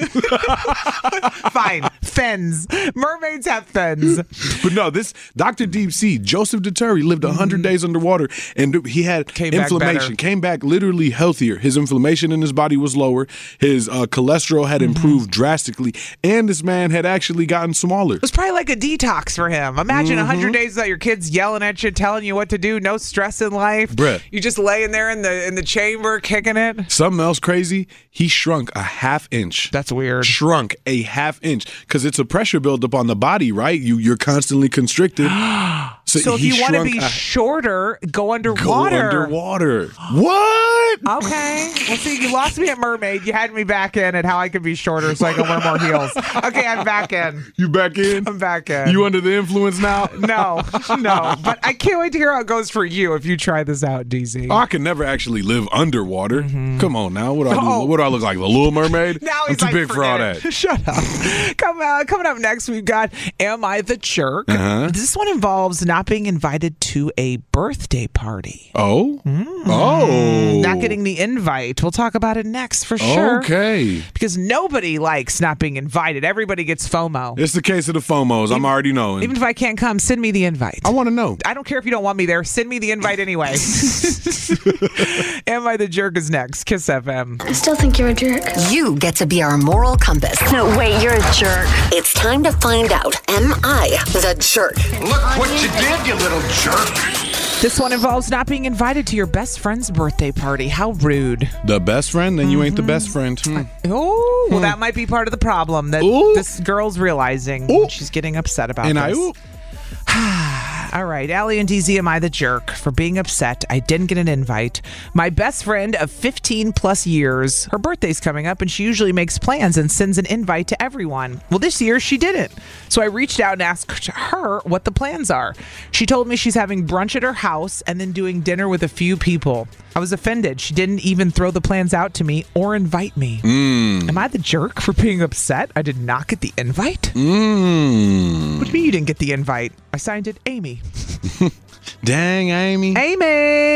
Fine, fins. Mermaids have fins. But no, this Doctor Deep Sea, Joseph Dituri, lived one hundred days underwater and he had Came back inflammation. better. Came back literally healthier. His inflammation in his body was lower. His uh, cholesterol had improved drastically. And this man had actually gotten smaller. It was probably like a detox for him. Imagine a hundred days without your kids yelling at you, telling you what to do. No stress in life. Bruh. You just laying there in the in the chamber, kicking it. Something else crazy, he shrunk a half inch. That's weird. Shrunk a half inch because it's a pressure buildup on the body, right? You, you're constantly constricted. So, so if you want to be uh, shorter, go underwater. Go underwater. What? Okay. Well, see, you lost me at mermaid. You had me back in at how I could be shorter so I can wear more heels. Okay, I'm back in. You back in? I'm back in. You under the influence now? No, no. But I can't wait to hear how it goes for you if you try this out, D Z. Oh, I can never actually live underwater. Mm-hmm. Come on now. What do I do? Oh. What do I look like? The Little Mermaid? Now he's I'm too like, big for all that. Shut up. Come, uh, coming up next, we've got Am I the Jerk? Uh-huh. This one involves not being invited to a birthday party. Oh? Mm. Oh. Not getting the invite. We'll talk about it next for sure. Okay. Because nobody likes not being invited. Everybody gets FOMO. It's the case of the FOMOs. Even, I'm already knowing. Even if I can't come, send me the invite. I want to know. I don't care if you don't want me there. Send me the invite anyway. Am I the Jerk is next. Kiss F M. I still think you're a jerk. You get to be our moral compass. No, wait, you're a jerk. It's time to find out. Am I the jerk? Look what you did, you little jerk. This one involves not being invited to your best friend's birthday party. How rude. The best friend? Then you mm-hmm. ain't the best friend. Hmm. Oh, well, that might be part of the problem that Ooh. this girl's realizing. Ooh. She's getting upset about and this. I, All right, Allie and D Z, am I the jerk for being upset? I didn't get an invite. My best friend of fifteen plus years, her birthday's coming up, and she usually makes plans and sends an invite to everyone. Well, this year she didn't. So I reached out and asked her what the plans are. She told me she's having brunch at her house and then doing dinner with a few people. I was offended. She didn't even throw the plans out to me or invite me. Mm. Am I the jerk for being upset? I did not get the invite? Mm. What do you mean you didn't get the invite? I signed it Amy. Dang, Amy. Amy.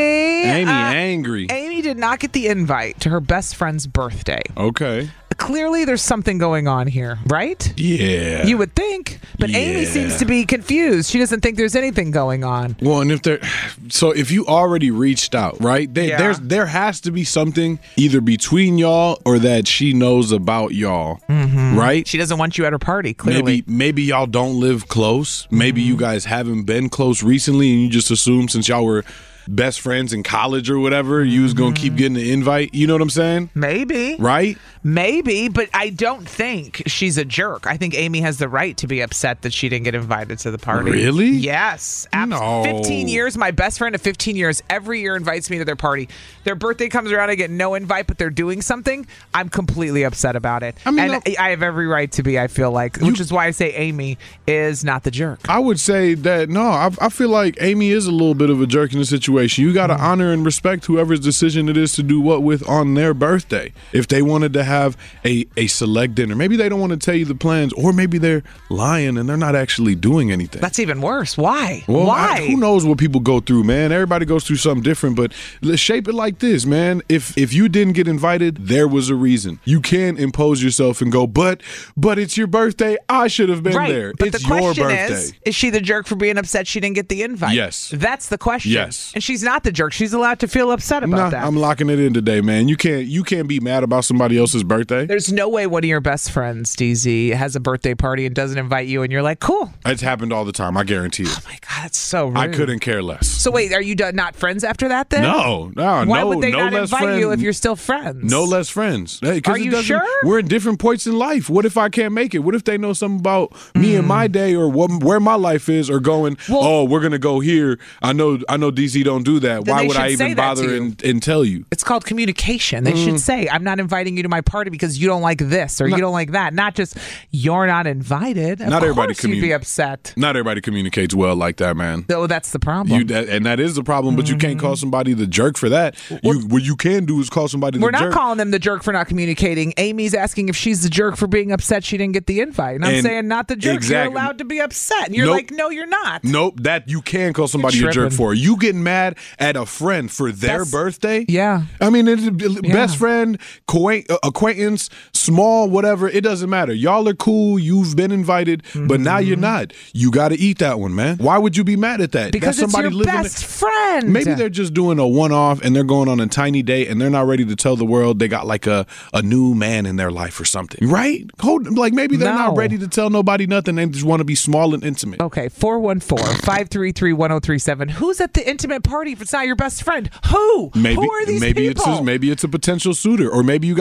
Amy, uh, angry. Amy did not get the invite to her best friend's birthday. Okay. Clearly, there's something going on here, right? Yeah. You would think. But yeah. Amy seems to be confused. She doesn't think there's anything going on. Well, and if there, so if you already reached out, right? They, yeah. There's there has to be something either between y'all or that she knows about y'all, mm-hmm. right? She doesn't want you at her party. Clearly, maybe maybe y'all don't live close. Maybe mm-hmm. you guys haven't been close recently, and you just assume since y'all were best friends in college or whatever, you was gonna keep getting the invite. You know what I'm saying? Maybe. Right? Maybe, but I don't think she's a jerk. I think Amy has the right to be upset that she didn't get invited to the party. Really? Yes. Abs- no. fifteen years, my best friend of fifteen years, every year invites me to their party. Their birthday comes around, I get no invite, but they're doing something. I'm completely upset about it. I mean, and no, I have every right to be, I feel like, you, which is why I say Amy is not the jerk. I would say that, no, I, I feel like Amy is a little bit of a jerk in the situation. You got to mm. honor and respect whoever's decision it is to do what with on their birthday. If they wanted to have a, a select dinner, maybe they don't want to tell you the plans, or maybe they're lying and they're not actually doing anything. That's even worse. Why? Well, Why? I, who knows what people go through, man? Everybody goes through something different, but let's shape it like this, man. If if you didn't get invited, there was a reason. You can't impose yourself and go, but but it's your birthday. I should have been right. there. But it's the question your birthday. Is, is she the jerk for being upset she didn't get the invite? Yes. That's the question. Yes. And she's not the jerk. She's allowed to feel upset about nah, that. I'm locking it in today, man. You can't you can't be mad about somebody else's birthday. There's no way one of your best friends, D Z, has a birthday party and doesn't invite you, and you're like, cool. It's happened all the time. I guarantee it. Oh my God, that's so rude. I couldn't care less. So wait, are you done, not friends after that then? No, no, Why no. would they no not less invite friend, you if you're still friends? No less friends. Hey, are you sure? We're in different points in life. What if I can't make it? What if they know something about me mm. and my day, or what, where my life is, or going, well, oh, we're gonna go here. I know, I know D Z don't do that. Why would I even bother and, and tell you? It's called communication. They mm. should say, I'm not inviting you to my party because you don't like this or not, you don't like that. Not just, you're not invited. Of not everybody course you'd be upset. Not everybody communicates well like that, man. Oh, that's the problem. You, that, and that is the problem, but mm. you can't call somebody the jerk for that. Well, you, what you can do is call somebody the we're jerk. We're not calling them the jerk for not communicating. Amy's asking if she's the jerk for being upset she didn't get the invite. And I'm and saying not the jerk. Exactly. You're allowed to be upset. And you're nope. like, no, you're not. Nope. That you can call somebody a jerk for. You getting mad at a friend for their That's, birthday? Yeah. I mean, it's, yeah. best friend, acquaintance, small, whatever. It doesn't matter. Y'all are cool. You've been invited, mm-hmm. but now you're not. You got to eat that one, man. Why would you be mad at that? Because That's somebody it's your living best friend. Maybe they're just doing a one-off and they're going on a tiny date and they're not ready to tell the world they got like a, a new man in their life or something, right? Hold, like maybe they're no. not ready to tell nobody nothing. They just want to be small and intimate. Okay, four one four, five three three, one oh three seven. Who's at the intimate party if it's not your best friend? Who? Maybe, Who are these maybe people? It's a, maybe it's a potential suitor, or maybe you got a sugar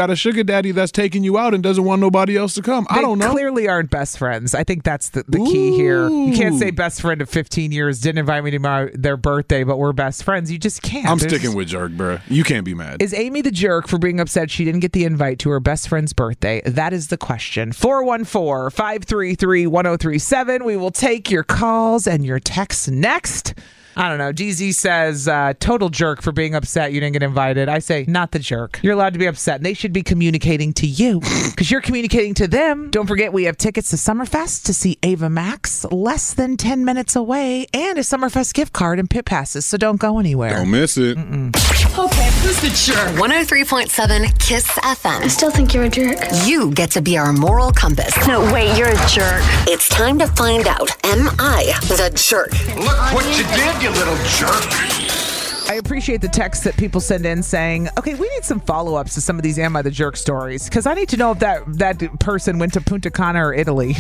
daddy that's taking you out and doesn't want nobody else to come. They I don't know. clearly aren't best friends. I think that's the, the key here. You can't say best friend of fifteen years, didn't invite me to my, their birthday, but we're best friends. You just can't. I'm There's, sticking with jerk, bro. You can't be mad. Is Amy the jerk for being upset she didn't get the invite to her best friend's birthday? That is the question. four one four, five three three, one oh three seven. We will take your calls and your texts next. I don't know. D Z says, uh, total jerk for being upset you didn't get invited. I say, not the jerk. You're allowed to be upset. And they should be communicating to you because you're communicating to them. Don't forget, we have tickets to Summerfest to see Ava Max less than ten minutes away and a Summerfest gift card and pit passes. So don't go anywhere. Don't miss it. Mm-mm. Okay, who's the jerk? one oh three point seven KISS F M. I still think you're a jerk. You get to be our moral compass. No, wait, you're a jerk. It's time to find out, am I the jerk? Look what you did, you little jerk. I appreciate the texts that people send in saying, okay, we need some follow-ups to some of these Am I the Jerk stories because I need to know if that, that person went to Punta Cana or Italy.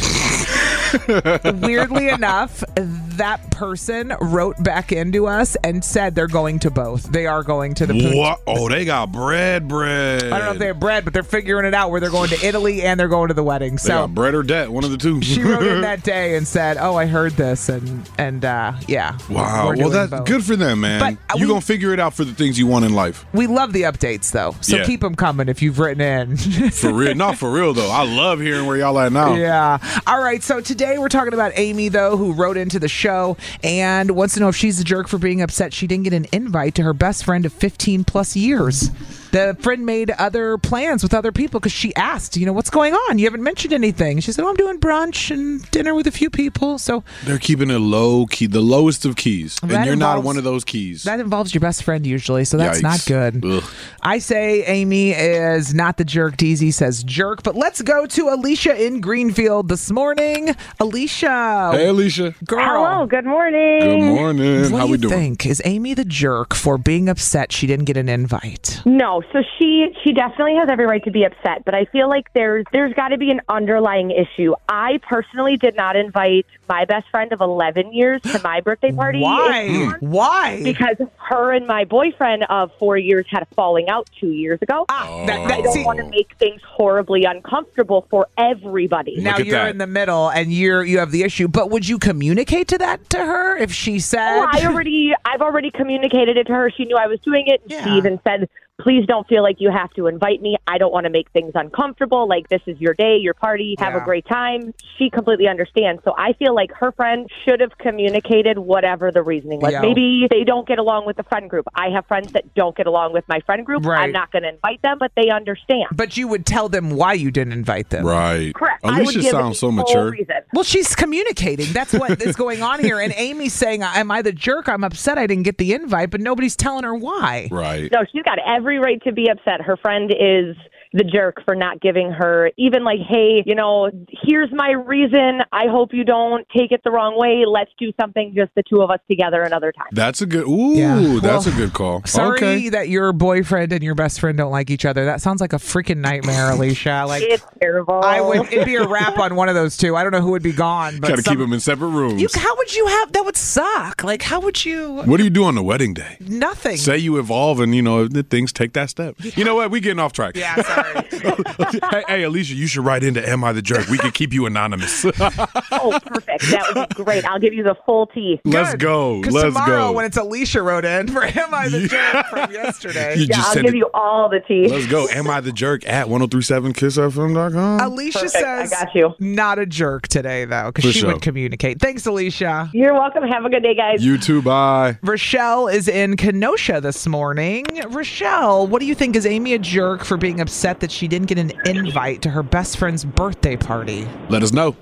Weirdly enough, that person wrote back into us and said they're going to both. They are going to the Punta. What? Oh, they got bread, bread. I don't know if they have bread, but they're figuring it out where they're going to Italy and they're going to the wedding. They So got bread or debt, one of the two. she wrote in that day and said, oh, I heard this. And, and uh, yeah. Wow. we're Well, doing that's both. good for them, man. But, uh, You're we- going to figure it out for the things you want in life. We love the updates, though. So Yeah. keep them coming if you've written in. For real. Not for real, though. I love hearing where y'all at now. Yeah. All right. So today we're talking about Amy, though, who wrote into the show and wants to know if she's a jerk for being upset she didn't get an invite to her best friend of fifteen plus years. The friend made other plans with other people because she asked, you know, what's going on? You haven't mentioned anything. She said, oh, I'm doing brunch and dinner with a few people. So They're keeping it low key, the lowest of keys. That And you're not involves- one of those keys. that involves your best friend usually. So that's Yikes. not good. Ugh. I say Amy is not the jerk. D Z says jerk. But let's go to Alicia in Greenfield this morning. Alicia. Hey, Alicia. Girl. Hello, good morning. Good morning. What How do we you doing? think? Is Amy the jerk for being upset she didn't get an invite? No, so she she definitely has every right to be upset, but I feel like there's there's got to be an underlying issue. I personally did not invite my best friend of eleven years to my birthday party. Why? Why? Because her and my boyfriend of four years had a falling out two years ago. Ah, that, that, I don't see, want to make things horribly uncomfortable for everybody. now Look at you're that. in the middle and you're you have the issue. But would you communicate to that to her if she said? Oh, I already, I've already communicated it to her. She knew I was doing it. Yeah. She even said, please don't feel like you have to invite me. I don't want to make things uncomfortable. Like, this is your day, your party. Have Yeah. a great time. She completely understands. So I feel like her friend should have communicated whatever the reasoning was. Yeah. Maybe they don't get along with the friend group. I have friends that don't get along with my friend group. Right. I'm not going to invite them, but they understand. But you would tell them why you didn't invite them. Right. Correct. I would Alicia give sounds a so full mature. reason. Well, she's communicating. That's what is going on here. And Amy's saying, am I the jerk? I'm upset I didn't get the invite, but nobody's telling her why. Right. No, she's got every right to be upset. Her friend is the jerk for not giving her even like, hey, you know, here's my reason. I hope you don't take it the wrong way. Let's do something just the two of us together another time. That's a good. Ooh, Yeah. that's Well, a good call. Sorry Okay. that your boyfriend and your best friend don't like each other. That sounds like a freaking nightmare, Alicia. Like It's terrible. I would, it'd be a wrap on one of those two. I don't know who would be gone, but Got to some- keep them in separate rooms. You, how would you have? That would suck. Like, how would you? What do you do on the wedding day? Nothing. Say you evolve and, you know, the things take that step. You know what? We getting off track. Yeah, sorry. hey, hey, Alicia, you should write into Am I the Jerk? We can keep you anonymous. Oh, perfect. That would be great. I'll give you the full tea. Let's go. Because Let's tomorrow, go. when it's Alicia wrote in for Am I the Jerk from yesterday. You Yeah, just I'll send give it. you all the tea. Let's go. Am I the Jerk at ten thirty-seven kiss f m dot com? Alicia Perfect. I says, got you. not a jerk today, though, because For she sure. would communicate. Thanks, Alicia. You're welcome. Have a good day, guys. You too. Bye. Rochelle is in Kenosha this morning. Rochelle, what do you think? Is Amy a jerk for being upset that she didn't get an invite to her best friend's birthday party? Let us know.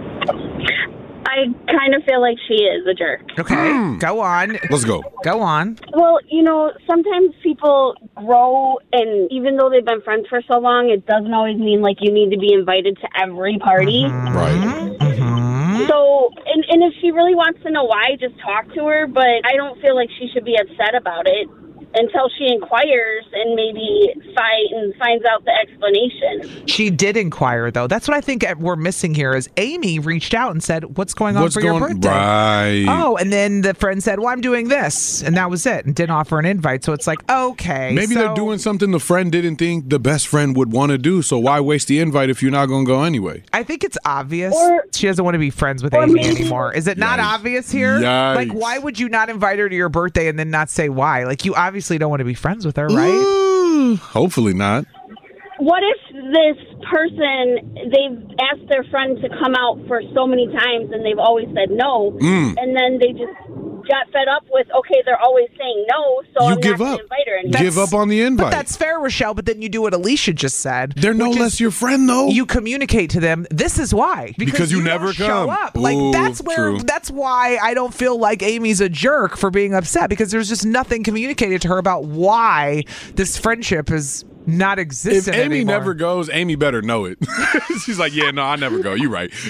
I kind of feel like she is a jerk. Okay, go on. Let's go. Go on. Well, you know, sometimes people grow, and even though they've been friends for so long, it doesn't always mean like you need to be invited to every party. Right. So, and, and if she really wants to know why, just talk to her, but I don't feel like she should be upset about it. until she inquires and maybe fight and finds out the explanation. She did inquire, though. That's what I think we're missing here is Amy reached out and said, what's going on what's for going, your birthday? Right. Oh, and then the friend said, well, I'm doing this. And that was it. And didn't offer an invite. So it's like, okay. Maybe so- they're doing something the friend didn't think the best friend would want to do. So why waste the invite if you're not going to go anyway? I think it's obvious Or- she doesn't want to be friends with Amy anymore. Is it not Yikes. obvious here? Yikes. Like, why would you not invite her to your birthday and then not say why? Like, you obviously don't want to be friends with her, right? Ooh, hopefully not. What if this person, they've asked their friend to come out for so many times and they've always said no, Mm. and then they just got fed up with, okay, they're always saying no, so You I'm give not going up. to invite her anymore. Give up on the invite. But that's fair, Rochelle, but then you do what Alicia just said. They're no which less is your friend, though. You communicate to them, this is why. Because you never don't show come. up. Like, Ooh, that's where, true. that's why I don't feel like Amy's a jerk for being upset, because there's just nothing communicated to her about why this friendship is not If existent Amy anymore. never goes, Amy better know it. She's like, yeah, no, I never go. You're right.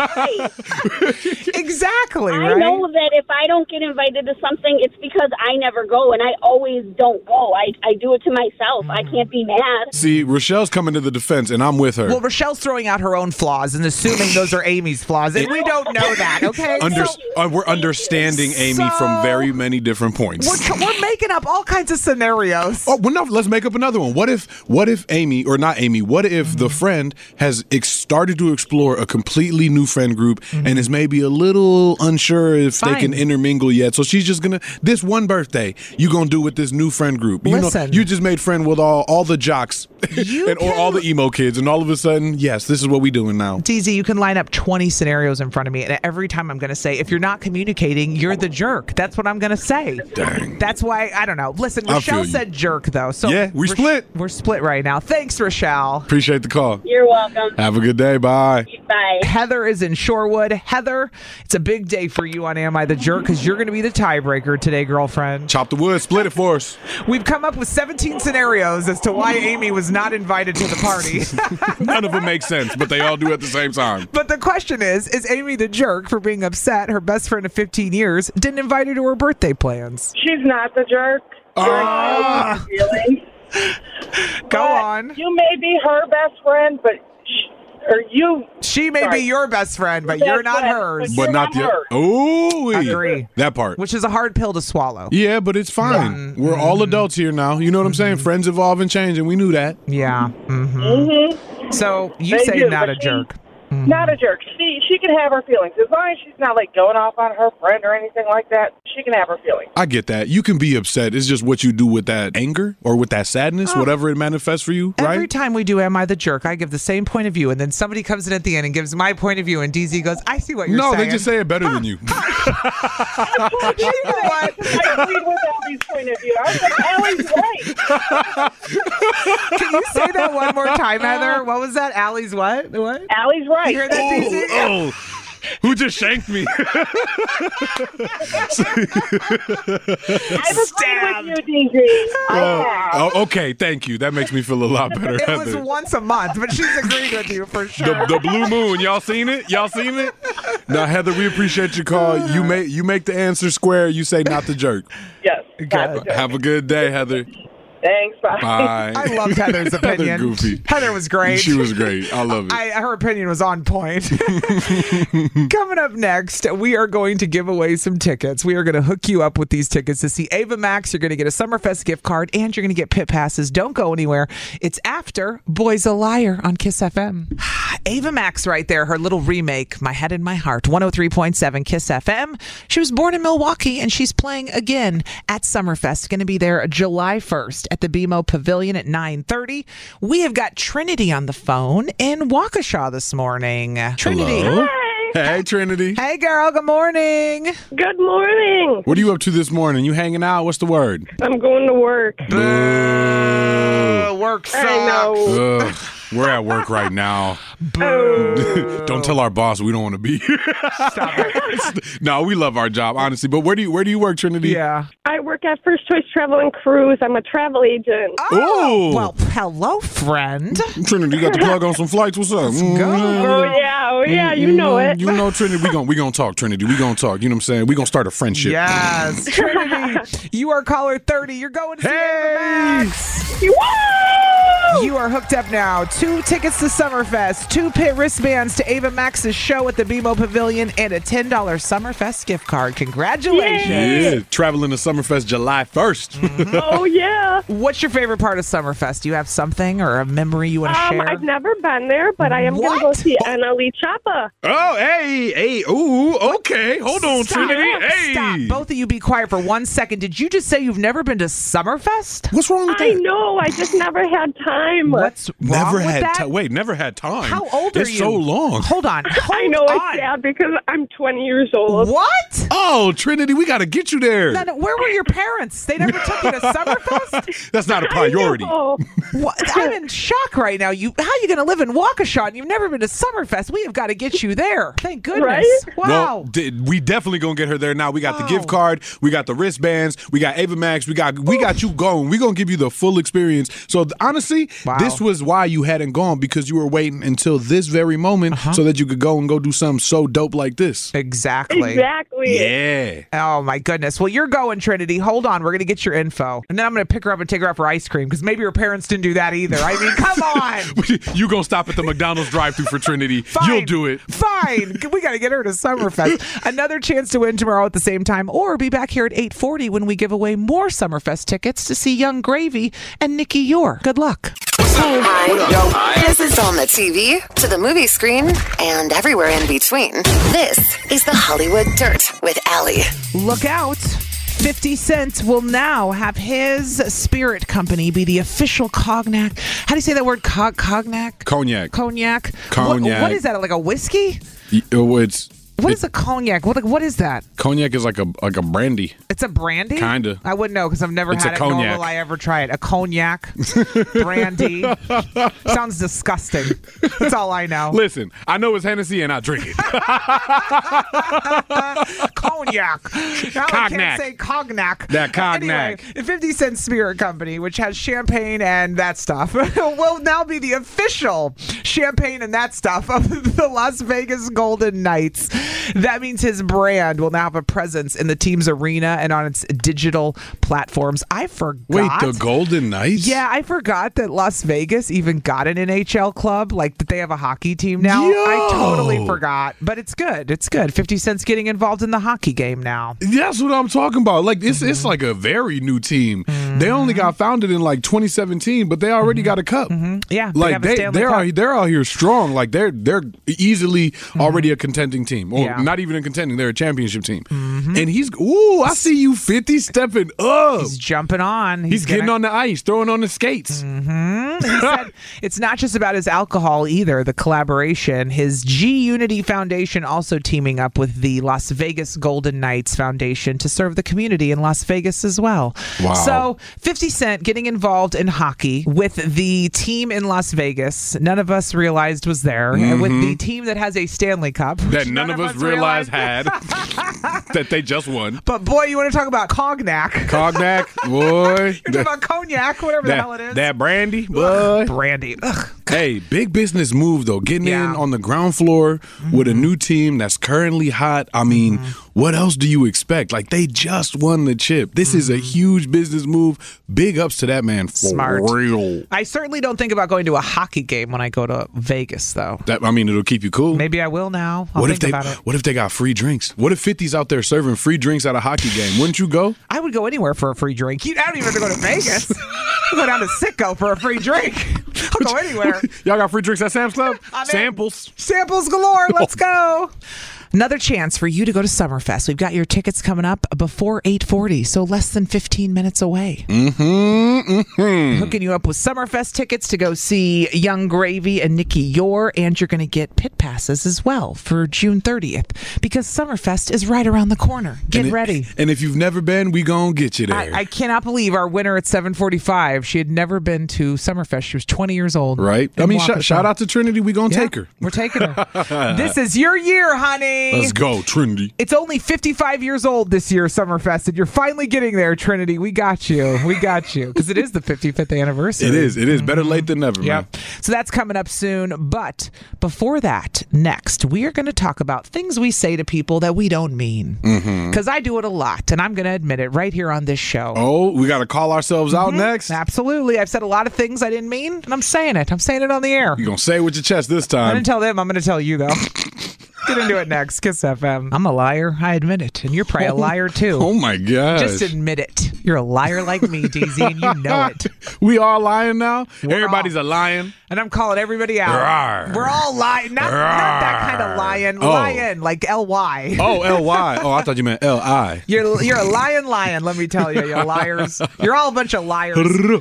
Exactly, I right? know that if I don't get invited to something, it's because I never go, and I always don't go. I, I do it to myself. I can't be mad. See, Rochelle's coming to the defense, and I'm with her. Well, Rochelle's throwing out her own flaws and assuming those are Amy's flaws, and we don't know that, okay? Under, So- uh, we're understanding Amy So- from very many different points. We're, we're making up all kinds of scenarios. Oh, well, no, let's make up another one. What if, what if Amy, or not Amy, what if Mm-hmm. the friend has ex- started to explore a completely new friend group and is maybe a little unsure if they can Mm-hmm. Fine. intermingle yet? So she's just going to, this one birthday, you going to do with this new friend group. You Listen. know, you just made friend with all, all the jocks You and, or all the emo kids, and all of a sudden, yes, this is what we doing now. D Z, you can line up twenty scenarios in front of me, and every time I'm going to say, if you're not communicating, you're the jerk. That's what I'm going to say. Dang. That's why, I don't know. Listen, I Rochelle feel you. said jerk, though. So Yeah, we Roch- split. We're split right now. Thanks, Rochelle. Appreciate the call. You're welcome. Have a good day. Bye. Bye. Heather is in Shorewood. Heather, it's a big day for you on Am I the Jerk, because you're going to be the tiebreaker today, girlfriend. Chop the wood. Split it for us. We've come up with seventeen scenarios as to why Amy was not invited to the party. None of them make sense, but they all do at the same time. But the question is, is Amy the jerk for being upset her best friend of fifteen years didn't invite her to her birthday plans? She's not the jerk. Ah. Feelings. Go But on. You may be her best friend, but sh- or you. She may Sorry. be your best friend, but Best you're not friend, hers. But You're not not the. hers. Oh, Agree. that part. Which is a hard pill to swallow. Yeah, but it's fine. We're all adults here now. You know what I'm saying? Friends evolve and change, and we knew that. Yeah. hmm Mm-hmm. So you They say do, not but a she- jerk. Not a jerk. She she can have her feelings as long as she's not like going off on her friend or anything like that. She can have her feelings. I get that. You can be upset. It's just what you do with that anger or with that sadness, whatever it manifests for you, Every right? time we do Am I the Jerk, I give the same point of view, and then somebody comes in at the end and gives my point of view, and D Z goes, I see what you're No, saying. they just say it better than you. You know what? I agreed with Allie's point of view. I was like, Allie's right. Can you say that one more time, Heather? What was that? Allie's what? What? Allie's right. You heard that, D Z? Oh, who just shanked me? I've agreed with you, D Z. I Uh, have. oh, okay, thank you. That makes me feel a lot better, It was Heather. once a month, but she's agreed with you for sure. The, the blue moon, y'all seen it? Y'all seen it? Now, Heather, we appreciate your call. You make you make the answer square. You say not the jerk. Yes. Good. Not the jerk. Have a good day, Heather. Thanks. Bye. Bye. I loved Heather's opinion. Heather goofy. Heather was great. She was great. I love it. I, her opinion was on point. Coming up next, we are going to give away some tickets. We are going to hook you up with these tickets to see Ava Max. You're going to get a Summerfest gift card, and you're going to get pit passes. Don't go anywhere. It's after Boy's a Liar on Kiss F M. Ava Max right there, her little remake, My Head and My Heart, one oh three point seven Kiss F M. She was born in Milwaukee, and she's playing again at Summerfest. Going to be there July first at the B M O Pavilion at nine thirty. We have got Trinity on the phone in Waukesha this morning. Trinity. Hello? Hey, Trinity. Hey, girl. Good morning. Good morning. What are you up to this morning? You hanging out? What's the word? I'm going to work. Boo. Work sucks. I know. Ugh. We're at work right now. Don't tell our boss we don't want to be here. Stop it. No, we love our job, honestly. But where do you where do you work, Trinity? Yeah. I work at First Choice Travel and Cruise. I'm a travel agent. Oh, well, hello, friend. Trinity, you got the plug on some flights? What's up? Let's go. Oh, yeah. Oh, yeah. You know it. You know, Trinity, we gonna we gonna talk, Trinity. We gonna talk. You know what I'm saying? We gonna start a friendship. Yes. Trinity, you are caller thirty. You're going to see Hey! Ava Max. Woo! You are hooked up now. Two tickets to Summerfest, two pit wristbands to Ava Max's show at the B M O Pavilion, and a ten dollars Summerfest gift card. Congratulations. Yeah, traveling to Summerfest July first. Mm-hmm. Oh, yeah. What's your favorite part of Summerfest? Do you have something or a memory you want to Um, share? I've never been there, but I am going to go What? see Annalie Chapa. Oh, hey, hey, ooh, okay. Hold on, Stop. Trinity. Hey. Stop. Both of you be quiet for one second. Did you just say you've never been to Summerfest? What's wrong with I that? know. I just never had time. What's wrong Never with had that? time. Wait, never had time. How old are it's you? so long. Hold on. Hold I know on. it's sad because I'm twenty years old. What? Oh, Trinity, we got to get you there. No, no, where were your parents? They never took you to Summerfest? That's not a priority. What? I'm in shock right now. You, how are you going to live in Waukesha and you've never been to Summerfest? We have got to get you there. Thank goodness. Right? Wow. Well, d- we definitely gonna get her there now. We got the gift card, we got the wristbands, we got Ava Max, we got we got you going. We gonna give you the full experience. So th- honestly, Wow. this was why you hadn't gone, because you were waiting until this very moment Uh-huh. so that you could go and go do something so dope like this. Exactly. Exactly. Yeah. Oh my goodness. Well, you're going, Trinity. Hold on. We're going to get your info. And then I'm going to pick her up and take her out for ice cream because maybe her parents didn't do that either. I mean, come on. You gonna stop at the McDonald's drive-thru for Trinity. Fine. You'll do it. Fine. We got to get her to Summerfest. Another chance to win tomorrow at the same time, or be back here at eight forty when we give away more Summerfest tickets to see Young Gravy and Nikki Yore. Good luck. Hi. This is on the T V, to the movie screen, and everywhere in between. This is the Hollywood Dirt with Allie. Look out. fifty Cent will now have his spirit company be the official cognac. How do you say that word? Cog- cognac? Cognac. Cognac. Cognac. What, what is that? Like a whiskey? Y- oh, It's What it- is a cognac? What, what is that? Cognac is like a like a brandy. It's a brandy? Kinda. I wouldn't know because I've never It's had a it, nor cognac. will I ever try it. A cognac, brandy. Sounds disgusting. That's all I know. Listen, I know it's Hennessy and I drink it. Cognac. Now I Cognac. can't say cognac. That cognac. Anyway, the fifty Cent Spirit Company, which has champagne and that stuff, will now be the official champagne and that stuff of the Las Vegas Golden Knights. That means his brand will now have a presence in the team's arena and on its digital platforms. I forgot. Wait, the Golden Knights? Yeah, I forgot that Las Vegas even got an N H L club, like that they have a hockey team now. Yo. I totally forgot, but it's good. It's good. fifty Cent's getting involved in the hockey game now. That's what I'm talking about. Like it's it's like a very new team. They only got founded in like twenty seventeen, but they already got a cup. Yeah, they like have a they Stanley they're Cup. out, they're out here strong. Like they're they're easily already a contending team, or Yeah. not even a contending. They're a championship team. And he's ooh, I see you fifty stepping up. He's jumping on. He's, getting gonna- on the ice, throwing on the skates. Mhm. He said it's not just about his alcohol either, the collaboration. His G Unity Foundation also teaming up with the Las Vegas Golden Knights Foundation to serve the community in Las Vegas as well. Wow. So fifty Cent getting involved in hockey with the team in Las Vegas, none of us realized was there, and with the team that has a Stanley Cup. That which none, of us realized had that they just won. But boy, you want to talk about cognac. Cognac, boy. You're talking about cognac, whatever the hell it that, is. that brandy, boy. Brandy. Ugh. Hey, big business move though. Getting Yeah. in on the ground floor with a new team that's currently hot. I mean, what else do you expect? Like they just won the chip. This is a huge business move. Big ups to that man. For Smart. real. I certainly don't think about going to a hockey game when I go to Vegas, though. That I mean, it'll keep you cool. Maybe I will now. I'll what think if they about it. What if they got free drinks? What if fifty's out there serving free drinks at a hockey game? Wouldn't you go? I would go anywhere for a free drink. You, I don't even have to go to Vegas. I'll go down to Sitco for a free drink. I'll go anywhere. Y'all got free drinks at Sam's Club? I'm in. Samples. Samples galore. Let's go. Another chance for you to go to Summerfest. We've got your tickets coming up before eight forty, so less than fifteen minutes away. Mm-hmm, mm-hmm. Hooking you up with Summerfest tickets to go see Young Gravy and Nikki Yore, and you're going to get pit passes as well for June thirtieth, because Summerfest is right around the corner. Get and it, ready. And if you've never been, we gonna get you there. I, I cannot believe our winner at seven forty-five, she had never been to Summerfest. She was twenty years old. Right. I mean, sh- shout out to Trinity. We gonna yeah, take her. We're taking her. This is your year, honey. Let's go, Trinity. It's only fifty-five years old this year, Summerfest, and you're finally getting there, Trinity. We got you. We got you. Because it is the fifty-fifth anniversary. It is. It is. Better late than never, yep. man. So that's coming up soon. But before that, next, we are going to talk about things we say to people that we don't mean. Because mm-hmm. I do it a lot, and I'm going to admit it right here on this show. Oh, we got to call ourselves out mm-hmm. next? Absolutely. I've said a lot of things I didn't mean, and I'm saying it. I'm saying it on the air. You're going to say it with your chest this time. I didn't tell them. I'm going to tell you, though. Get into it next. Kiss F M. I'm a liar. I admit it. And you're probably a liar, too. Oh, my gosh. Just admit it. You're a liar like me, D Z, and you know it. We all lying now? We're Everybody's all. a lion. And I'm calling everybody out. Rawr. We're all lying. Not, not that kind of lion. Oh. Lion, like L Y. Oh, L Y. Oh, I thought you meant L I. You're, you're a lion lion, let me tell you, you liars. You're all a bunch of liars.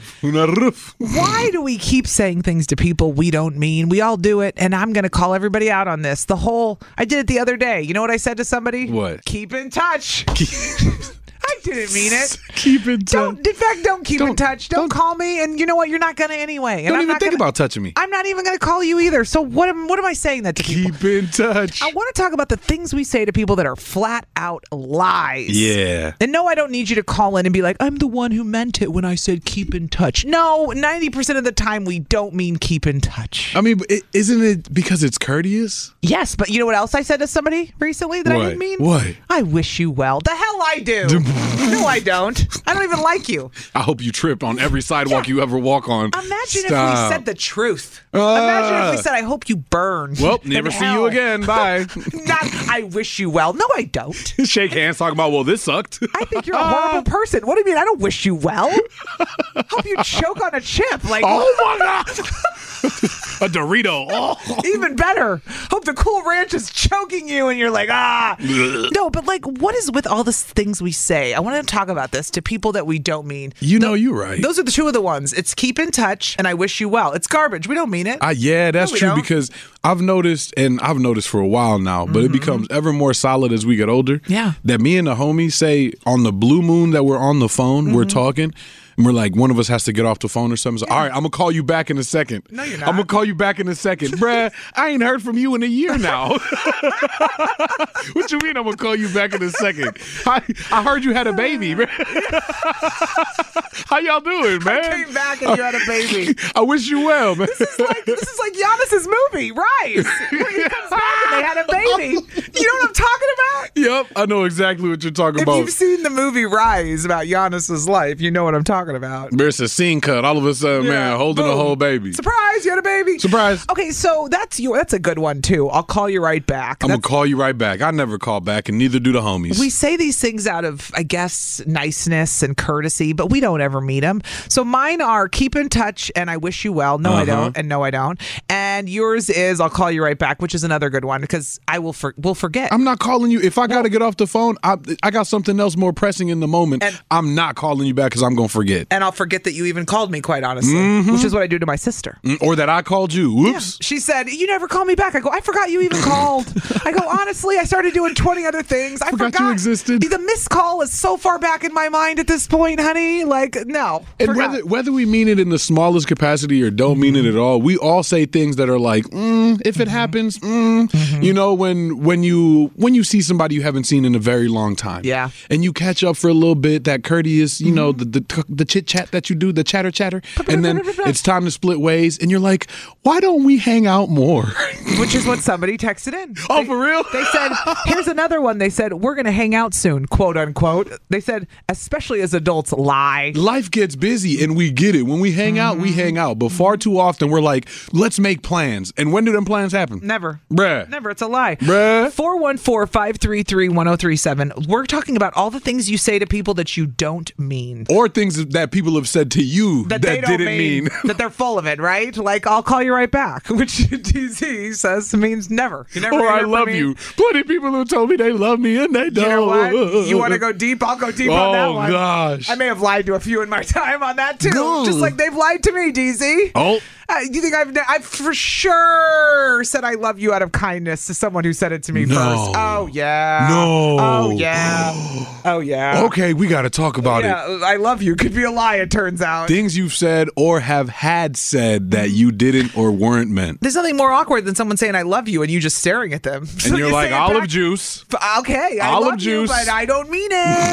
Why do we keep saying things to people we don't mean? We all do it, and I'm going to call everybody out on this. The whole, I did it the other day. You know what I said to somebody? What? Keep in touch. I didn't mean it. Keep in touch. Don't, in fact, don't keep don't, in touch. Don't, don't call me, and you know what? You're not going to anyway. And don't I'm even not think gonna, about touching me. I'm not even going to call you either. So what am, what am I saying that to people? Keep in touch. I want to talk about the things we say to people that are flat out lies. Yeah. And no, I don't need you to call in and be like, I'm the one who meant it when I said keep in touch. No, ninety percent of the time we don't mean keep in touch. I mean, isn't it because it's courteous? Yes, but you know what else I said to somebody recently that what? I didn't mean? What? I wish you well. The hell I do. No, I don't. I don't even like you. I hope you trip on every sidewalk yeah. you ever walk on. Imagine Stop. if we said the truth. Uh, Imagine if we said, I hope you burn. Well, never see you again. Bye. Not, I wish you well. No, I don't. Shake hands, talk about, well, this sucked. I think you're a horrible person. What do you mean? I don't wish you well. Hope you choke on a chip. Like, oh my God. A Dorito. Oh. Even better. Hope the Cool Ranch is choking you and you're like, ah. No, but like, what is with all the things we say? I want to talk about this to people that we don't mean. You know, you're right. Those are the two of the ones. It's keep in touch and I wish you well. It's garbage. We don't mean it. Uh, yeah, that's no, true don't. Because I've noticed, and I've noticed for a while now, but mm-hmm. it becomes ever more solid as we get older. Yeah. That me and the homies say on the blue moon that we're on the phone, mm-hmm. we're talking. And we're like, one of us has to get off the phone or something. So, yeah. all right, I'm going to call you back in a second. No, you're not. I'm going to call you back in a second. Bruh, I ain't heard from you in a year now. What you mean I'm going to call you back in a second? I, I heard you had a baby. How y'all doing, man? I came back and you had a baby. I wish you well, man. This is like, this is like Giannis's movie, Rise. Where he comes back and they had a baby. You know what I'm talking about? Yep, I know exactly what you're talking if about. If you've seen the movie Rise about Giannis's life, you know what I'm talking about. There's a scene cut. All of a sudden, yeah, man, holding boom. a whole baby. Surprise, you had a baby. Surprise. Okay, so that's your that's a good one too. I'll call you right back. I'm that's, gonna call you right back. I never call back, and neither do the homies. We say these things out of, I guess, niceness and courtesy, but we don't ever meet them. So mine are keep in touch and I wish you well. No, uh-huh. I don't, and no, I don't. And yours is I'll call you right back, which is another good one because I will for, will forget. I'm not calling you if I got to get off the phone. I I got something else more pressing in the moment. And, I'm not calling you back because I'm gonna forget. And I'll forget that you even called me, quite honestly, mm-hmm. which is what I do to my sister. Or that I called you. Whoops. Yeah. She said, you never called me back. I go, I forgot you even called. I go, honestly, I started doing twenty other things. I forgot, forgot you existed. The missed call is so far back in my mind at this point, honey. Like, no. And forgot. whether whether we mean it in the smallest capacity or don't mm-hmm. mean it at all, we all say things that are like, mm, if it mm-hmm. happens, mm. mm-hmm. you know, when when you when you see somebody you haven't seen in a very long time. Yeah. And you catch up for a little bit, that courteous, you mm-hmm. know, the the, the chit chat that you do, the chatter chatter, and then it's time to split ways, and you're like, why don't we hang out more? Which is what somebody texted in. Oh, they, for real? They said, here's another one. They said, we're going to hang out soon, quote unquote. They said, especially as adults lie. Life gets busy, and we get it. When we hang mm-hmm. out, we hang out. But far too often, we're like, let's make plans. And when do them plans happen? Never. Bruh. Never. It's a lie. Bruh. four one four, five three three, one oh three seven. We're talking about all the things you say to people that you don't mean. Or things that people have said to you that, that they don't didn't mean, mean. that they're full of it, right? Like, I'll call you right back, which D Z says means never. You never or I hear love from me. you. Plenty of people who told me they love me and they don't. You know what? You want to go deep? I'll go deep oh, on that one. Oh, gosh. I may have lied to a few in my time on that, too. No. Just like they've lied to me, D Z. Oh. Uh, you think I've, I've for sure said I love you out of kindness to someone who said it to me no. first? Oh, yeah. No. Oh, yeah. Oh, yeah. Okay, we got to talk about yeah, it. I love you could be a lie, it turns out. Things you've said or have had said that you didn't or weren't meant. There's nothing more awkward than someone saying I love you and you just staring at them. And So you're you like, say it olive back. juice. Okay, I olive love juice. you, but I don't mean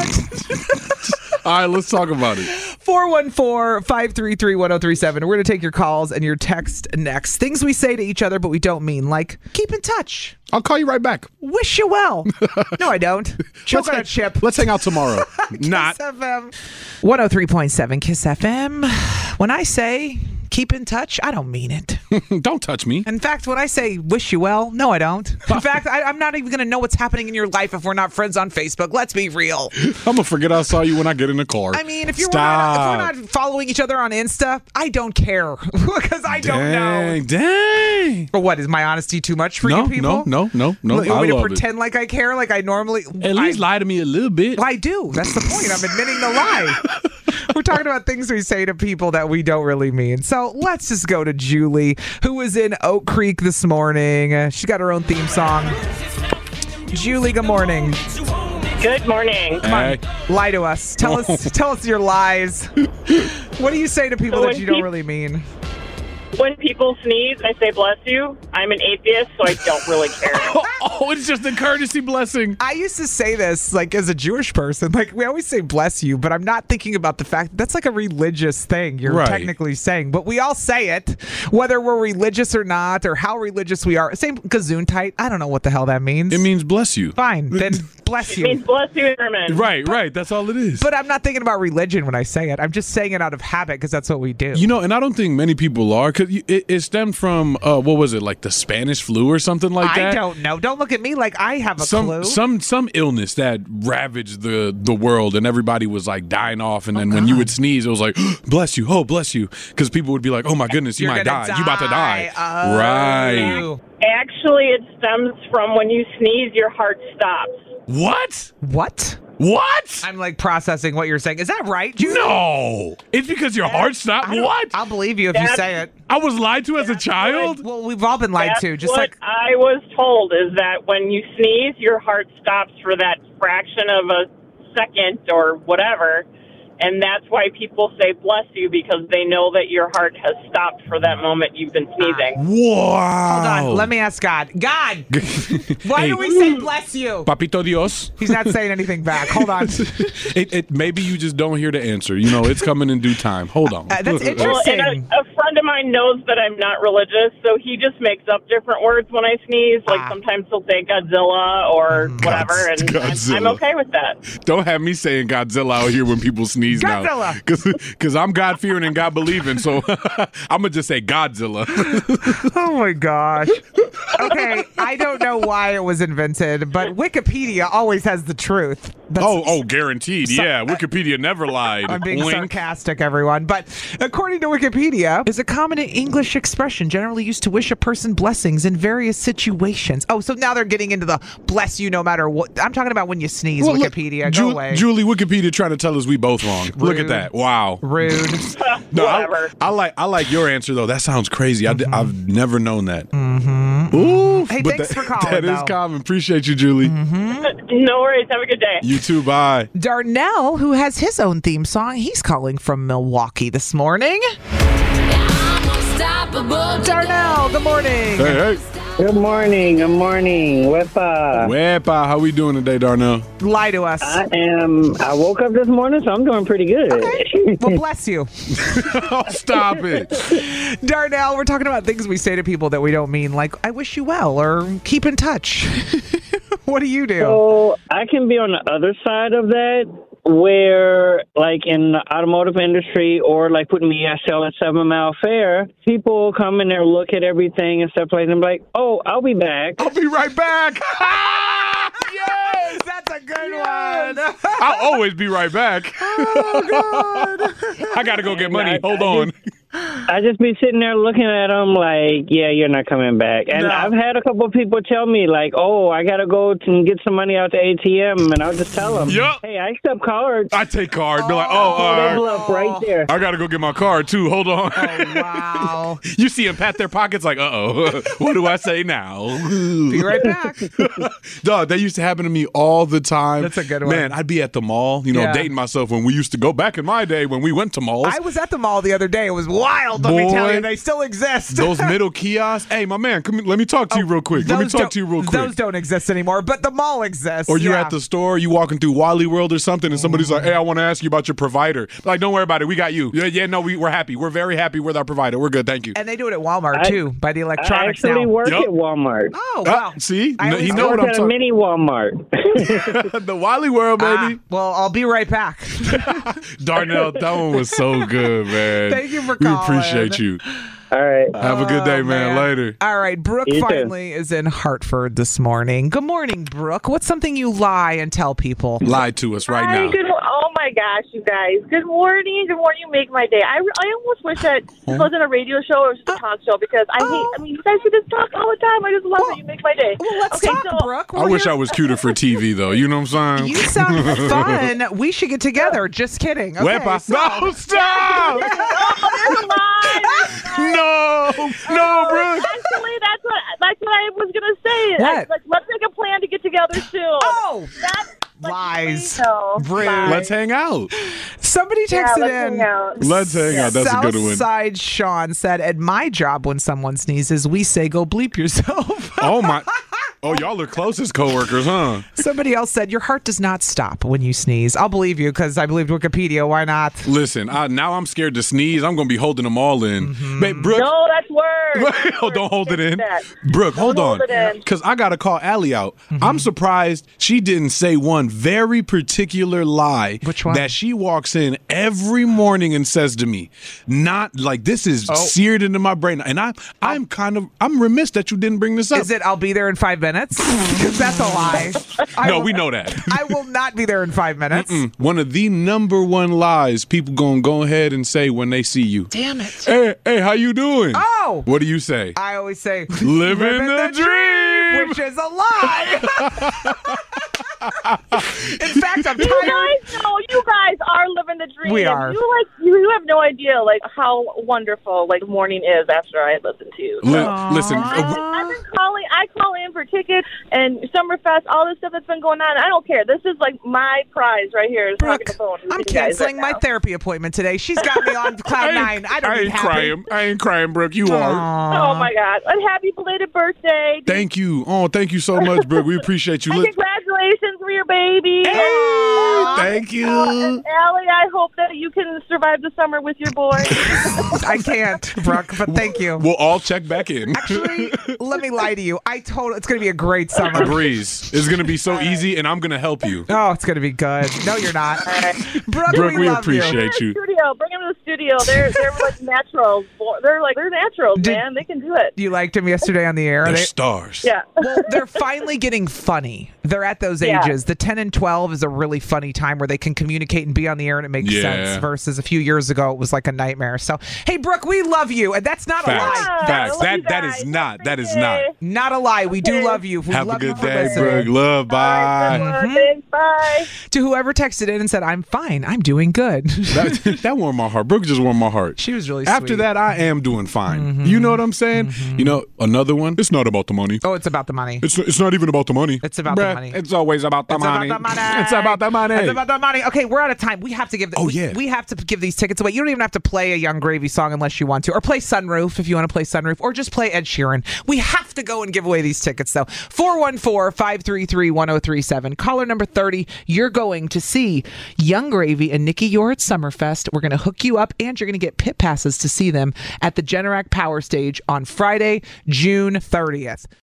it. All right, let's talk about it. four one four, five three three, one oh three seven. We're going to take your calls and your text next. Things we say to each other, but we don't mean, like, keep in touch. I'll call you right back. Wish you well. No, I don't. Choke let's on hang, a chip. Let's hang out tomorrow. Not. Kiss F M. one oh three point seven Kiss F M. When I say keep in touch, I don't mean it. Don't touch me. In fact, when I say wish you well, no, I don't. In fact, I, I'm not even going to know what's happening in your life if we're not friends on Facebook. Let's be real. I'm going to forget I saw you when I get in the car. I mean, if, you're not, if we're not following each other on Insta, I don't care because I don't dang, know. Dang. Or what, is my honesty too much for no, you people? No, no, no, no. You want me I to love pretend it. like I care like I normally... At least I, lie to me a little bit. Well, I do. That's the point. I'm admitting the lie. We're talking about things we say to people that we don't really mean. So let's just go to Julie, who was in Oak Creek this morning. Uh, she got her own theme song. Julie, good morning. Good morning. Come on, lie to us. Tell us, tell us your lies. What do you say to people So that when you don't peop- really mean? When people sneeze, I say bless you. I'm an atheist, so I don't really care. Oh, it's just a courtesy blessing. I used to say this like as a Jewish person. Like we always say bless you, but I'm not thinking about the fact that that's like a religious thing you're Right. technically saying. But we all say it, whether we're religious or not, or how religious we are. Same Gesundheit. I don't know what the hell that means. It means bless you. Fine, then bless you. It means bless you, Herman. Right, right. That's all it is. But I'm not thinking about religion when I say it. I'm just saying it out of habit because that's what we do. You know, and I don't think many people are, because it, it stemmed from, uh, what was it, like the Spanish flu or something like I that? don't know. Don't look at me like I have a some, clue. Some some illness that ravaged the, the world, and everybody was like dying off, and then when you would sneeze, it was like, bless you, oh, bless you, because people would be like, oh my goodness, you You're might die. gonna you about to die. Oh. Right. Actually, it stems from when you sneeze, your heart stops. What? What? What? I'm like processing what you're saying. Is that right, Julie? No. It's because your heart stopped. What? I'll believe you if you That's- say it. I was lied to as a child? Well, we've all been lied That's to. Just what like I was told is that when you sneeze, your heart stops for that fraction of a second or whatever. And that's why people say bless you, because they know that your heart has stopped for that moment you've been sneezing. Wow. Hold on. Let me ask God. God, why Hey. do we say bless you? Papito Dios. He's not saying anything back. Hold on. it, it, maybe you just don't hear the answer. You know, it's coming in due time. Hold on. Uh, that's Well, interesting. and a, a friend of mine knows that I'm not religious, so he just makes up different words when I sneeze. Like Ah. sometimes he'll say Godzilla or whatever, and I'm, Godzilla. I'm okay with that. Don't have me saying Godzilla out here when people sneeze Godzilla. now. Because I'm God-fearing and God-believing, so I'm going to just say Godzilla. Oh, my gosh. Okay, I don't know why it was invented, but Wikipedia always has the truth. That's- oh, oh, guaranteed. So- yeah, Wikipedia never lied. I'm being Wink. sarcastic, everyone. But according to Wikipedia, is a common English expression generally used to wish a person blessings in various situations. Oh, so now they're getting into the bless you no matter what. I'm talking about when you sneeze, Well, look, Wikipedia. Go Ju- away. Julie, Wikipedia trying to tell us we both wrong. Look at that. Wow. Rude. No, I, Whatever. I like I like your answer though. That sounds crazy. I d- I've never known that. Mm-hmm. Ooh, Hey, but thanks that, for calling, That is though. common. Appreciate you, Julie. No worries. Have a good day. You too. Bye. Darnell, who has his own theme song, he's calling from Milwaukee this morning. Darnell, good morning. Hey, hey. Good morning. Good morning. Wepa. Wepa, how we doing today, Darnell? Lie to us. I am. I woke up this morning, so I'm doing pretty good. Okay. Well, bless you. Oh, stop it. Darnell, we're talking about things we say to people that we don't mean, like, I wish you well, or keep in touch. What do you do? So I can be on the other side of that, where, like in the automotive industry, or like putting me at sell at Seven Mile Fair, people come in there, look at everything and stuff like that, and be like, "Oh, I'll be back." I'll be right back. Yes, that's a good one. I'll always be right back. Oh, God. I got to go get money. Hold on. I just be sitting there looking at them like, yeah, you're not coming back. And No. I've had a couple of people tell me, like, oh, I got to go to and get some money out the A T M. And I'll just tell them, Yep. hey, I accept cards. I take card. Be like, oh, Oh, they uh, bluff right there. I got to go get my card, too. Hold on. Oh, wow. You see them pat their pockets like, uh-oh. What do I say now? Be right back. Dog, that used to happen to me all the time. That's a good one. Man, I'd be at the mall, you know, Yeah. dating myself when we used to go back in my day when we went to malls. I was at the mall the other day. It was wild, let me tell you. They still exist. Those middle kiosks. Hey, my man, come, let me talk to you real quick. Let me Those talk don't- to you real quick. Those don't exist anymore, but the mall exists. Or you're yeah. at the store, you walking through Wally World or something, and somebody's like, hey, I want to ask you about your provider. Like, don't worry about it. We got you. Yeah, yeah, no, we, we're happy. We're very happy with our provider. We're good. Thank you. And they do it at Walmart, I- too, by the I electronics actually now. work Yup. at Walmart. Oh, Ah, wow. see? I No, always he I know work what I'm at a talking mini Walmart. The Wally World, baby. Ah, well, I'll be right back. Darnell, that one was so good, man. Thank you for We calling. appreciate you. All right. Have a good day, Oh, man. Later. All right, Brooke You too. finally is in Hartford this morning. Good morning, Brooke. What's something you lie and tell people? Lie to us right Hi, now. good. Oh my gosh, you guys! Good morning. Good morning. You make my day. I, I almost wish that this wasn't a radio show or just a talk show because I hate. I mean, you guys should just talk all the time. I just love it. You make my day. Well, let's okay, talk, so, Brooke. I We're wish here- I was cuter for T V, though. You know what I'm saying? You sound fun. We should get together. Just kidding. Okay, Wepa. so- No, stop! Oh, there's a lie. No, no, Brooke. Actually, that's what that's what I was gonna say. What? I, like, let's make a plan to get together soon. Oh, That's like, lies. no, Rude. lies. Let's hang out. Somebody Yeah, texted let's in. hang out. Let's hang out. That's a good one. Southside Sean said, at my job, when someone sneezes, we say, go bleep yourself. Oh, my. Oh, y'all are close as coworkers, huh? Somebody else said, your heart does not stop when you sneeze. I'll believe you because I believed Wikipedia. Why not? Listen, I, now I'm scared to sneeze. I'm going to be holding them all in. Mm-hmm. Babe, Brooke. No, that's worse. Oh, don't hold it in. That. Brooke, hold Don't hold on. it in. Because I got to call Allie out. Mm-hmm. I'm surprised she didn't say one very particular lie. Which one? That she walks in every morning and says to me, not like this is Oh. seared into my brain. And I, I'm kind of, I'm remiss that you didn't bring this up. Is it, I'll be there in five minutes? Because that's a lie. I No, will- we know that. I will not be there in five minutes. Mm, One of the number one lies people gonna go ahead and say when they see you. Damn it. Hey, hey, how you doing? Oh. What do you say? I always say, Living the dream. which is a lie. In fact, I'm You tired. guys know, you guys are living the dream. We are. You like you, you have no idea like how wonderful like morning is after I listen to you. Li- So, listen, I've been, uh, I've been calling. I call in for tickets and Summerfest, all this stuff that's been going on. I don't care. This is like my prize right here. Is Brooke, talking the phone with I'm you guys canceling right my now. therapy appointment today. She's got me on cloud nine. I don't I need ain't happy. crying. I ain't crying, Brooke. You are. Oh my God! And happy belated birthday! Thank you. Oh, thank you so much, Brooke. We appreciate you. And Look, congratulations for your baby. Hey, thank you. And Allie, I hope that you can survive the summer with your boy. I can't, Brooke, but thank you. we'll all check back in. Actually, let me lie to you. I told it's going to be a great summer. A breeze. It's gonna be so easy, and I'm gonna help you. Oh, it's going to be good. No, you're not. Brooke, Brooke, we, we love appreciate you. you. Studio, bring them to the studio. They're they're like naturals. They're like they're naturals, Did- man. They can do it. You liked him yesterday on the air. They're They- stars. Yeah. well, they're finally getting funny. They're at those Yeah. ages. The ten and twelve is a really funny time where they can communicate and be on the air and it makes Yeah. sense versus a few years ago it was like a nightmare. So, hey, Brooke, we love you. And that's not Facts. a lie. I Facts. love That you that is guys. not. That is Appreciate not. it. Not a lie. We do Okay. love you. We Have a love you good for day, listening. Brooke. Love. Bye. Good Thanks. Bye. To whoever texted in and said, I'm fine. I'm doing good. That, that warmed my heart. Brooke just warmed my heart. She was really After sweet. that, I am doing fine. Mm-hmm. You know what I'm saying? Mm-hmm. You know, another one. It's not about the money. Oh, it's about the money. It's it's not even about the money. It's about the Bruh, money. It's always about the It's money. about the money. It's about the money. It's about the money. Okay, we're out of time. We have to give. The, Oh, we, yeah. we have to give these tickets away. You don't even have to play a Young Gravy song unless you want to, or play Sunroof if you want to play Sunroof, or just play Ed Sheeran. We have to go and give away these tickets though. four one four, five three three, one zero three seven. Caller number thirty. You're going to see Young Gravy and Nikki Yor at Summerfest. We're going to hook you up, and you're going to get pit passes to see them at the Generac Power Stage on Friday, June thirtieth.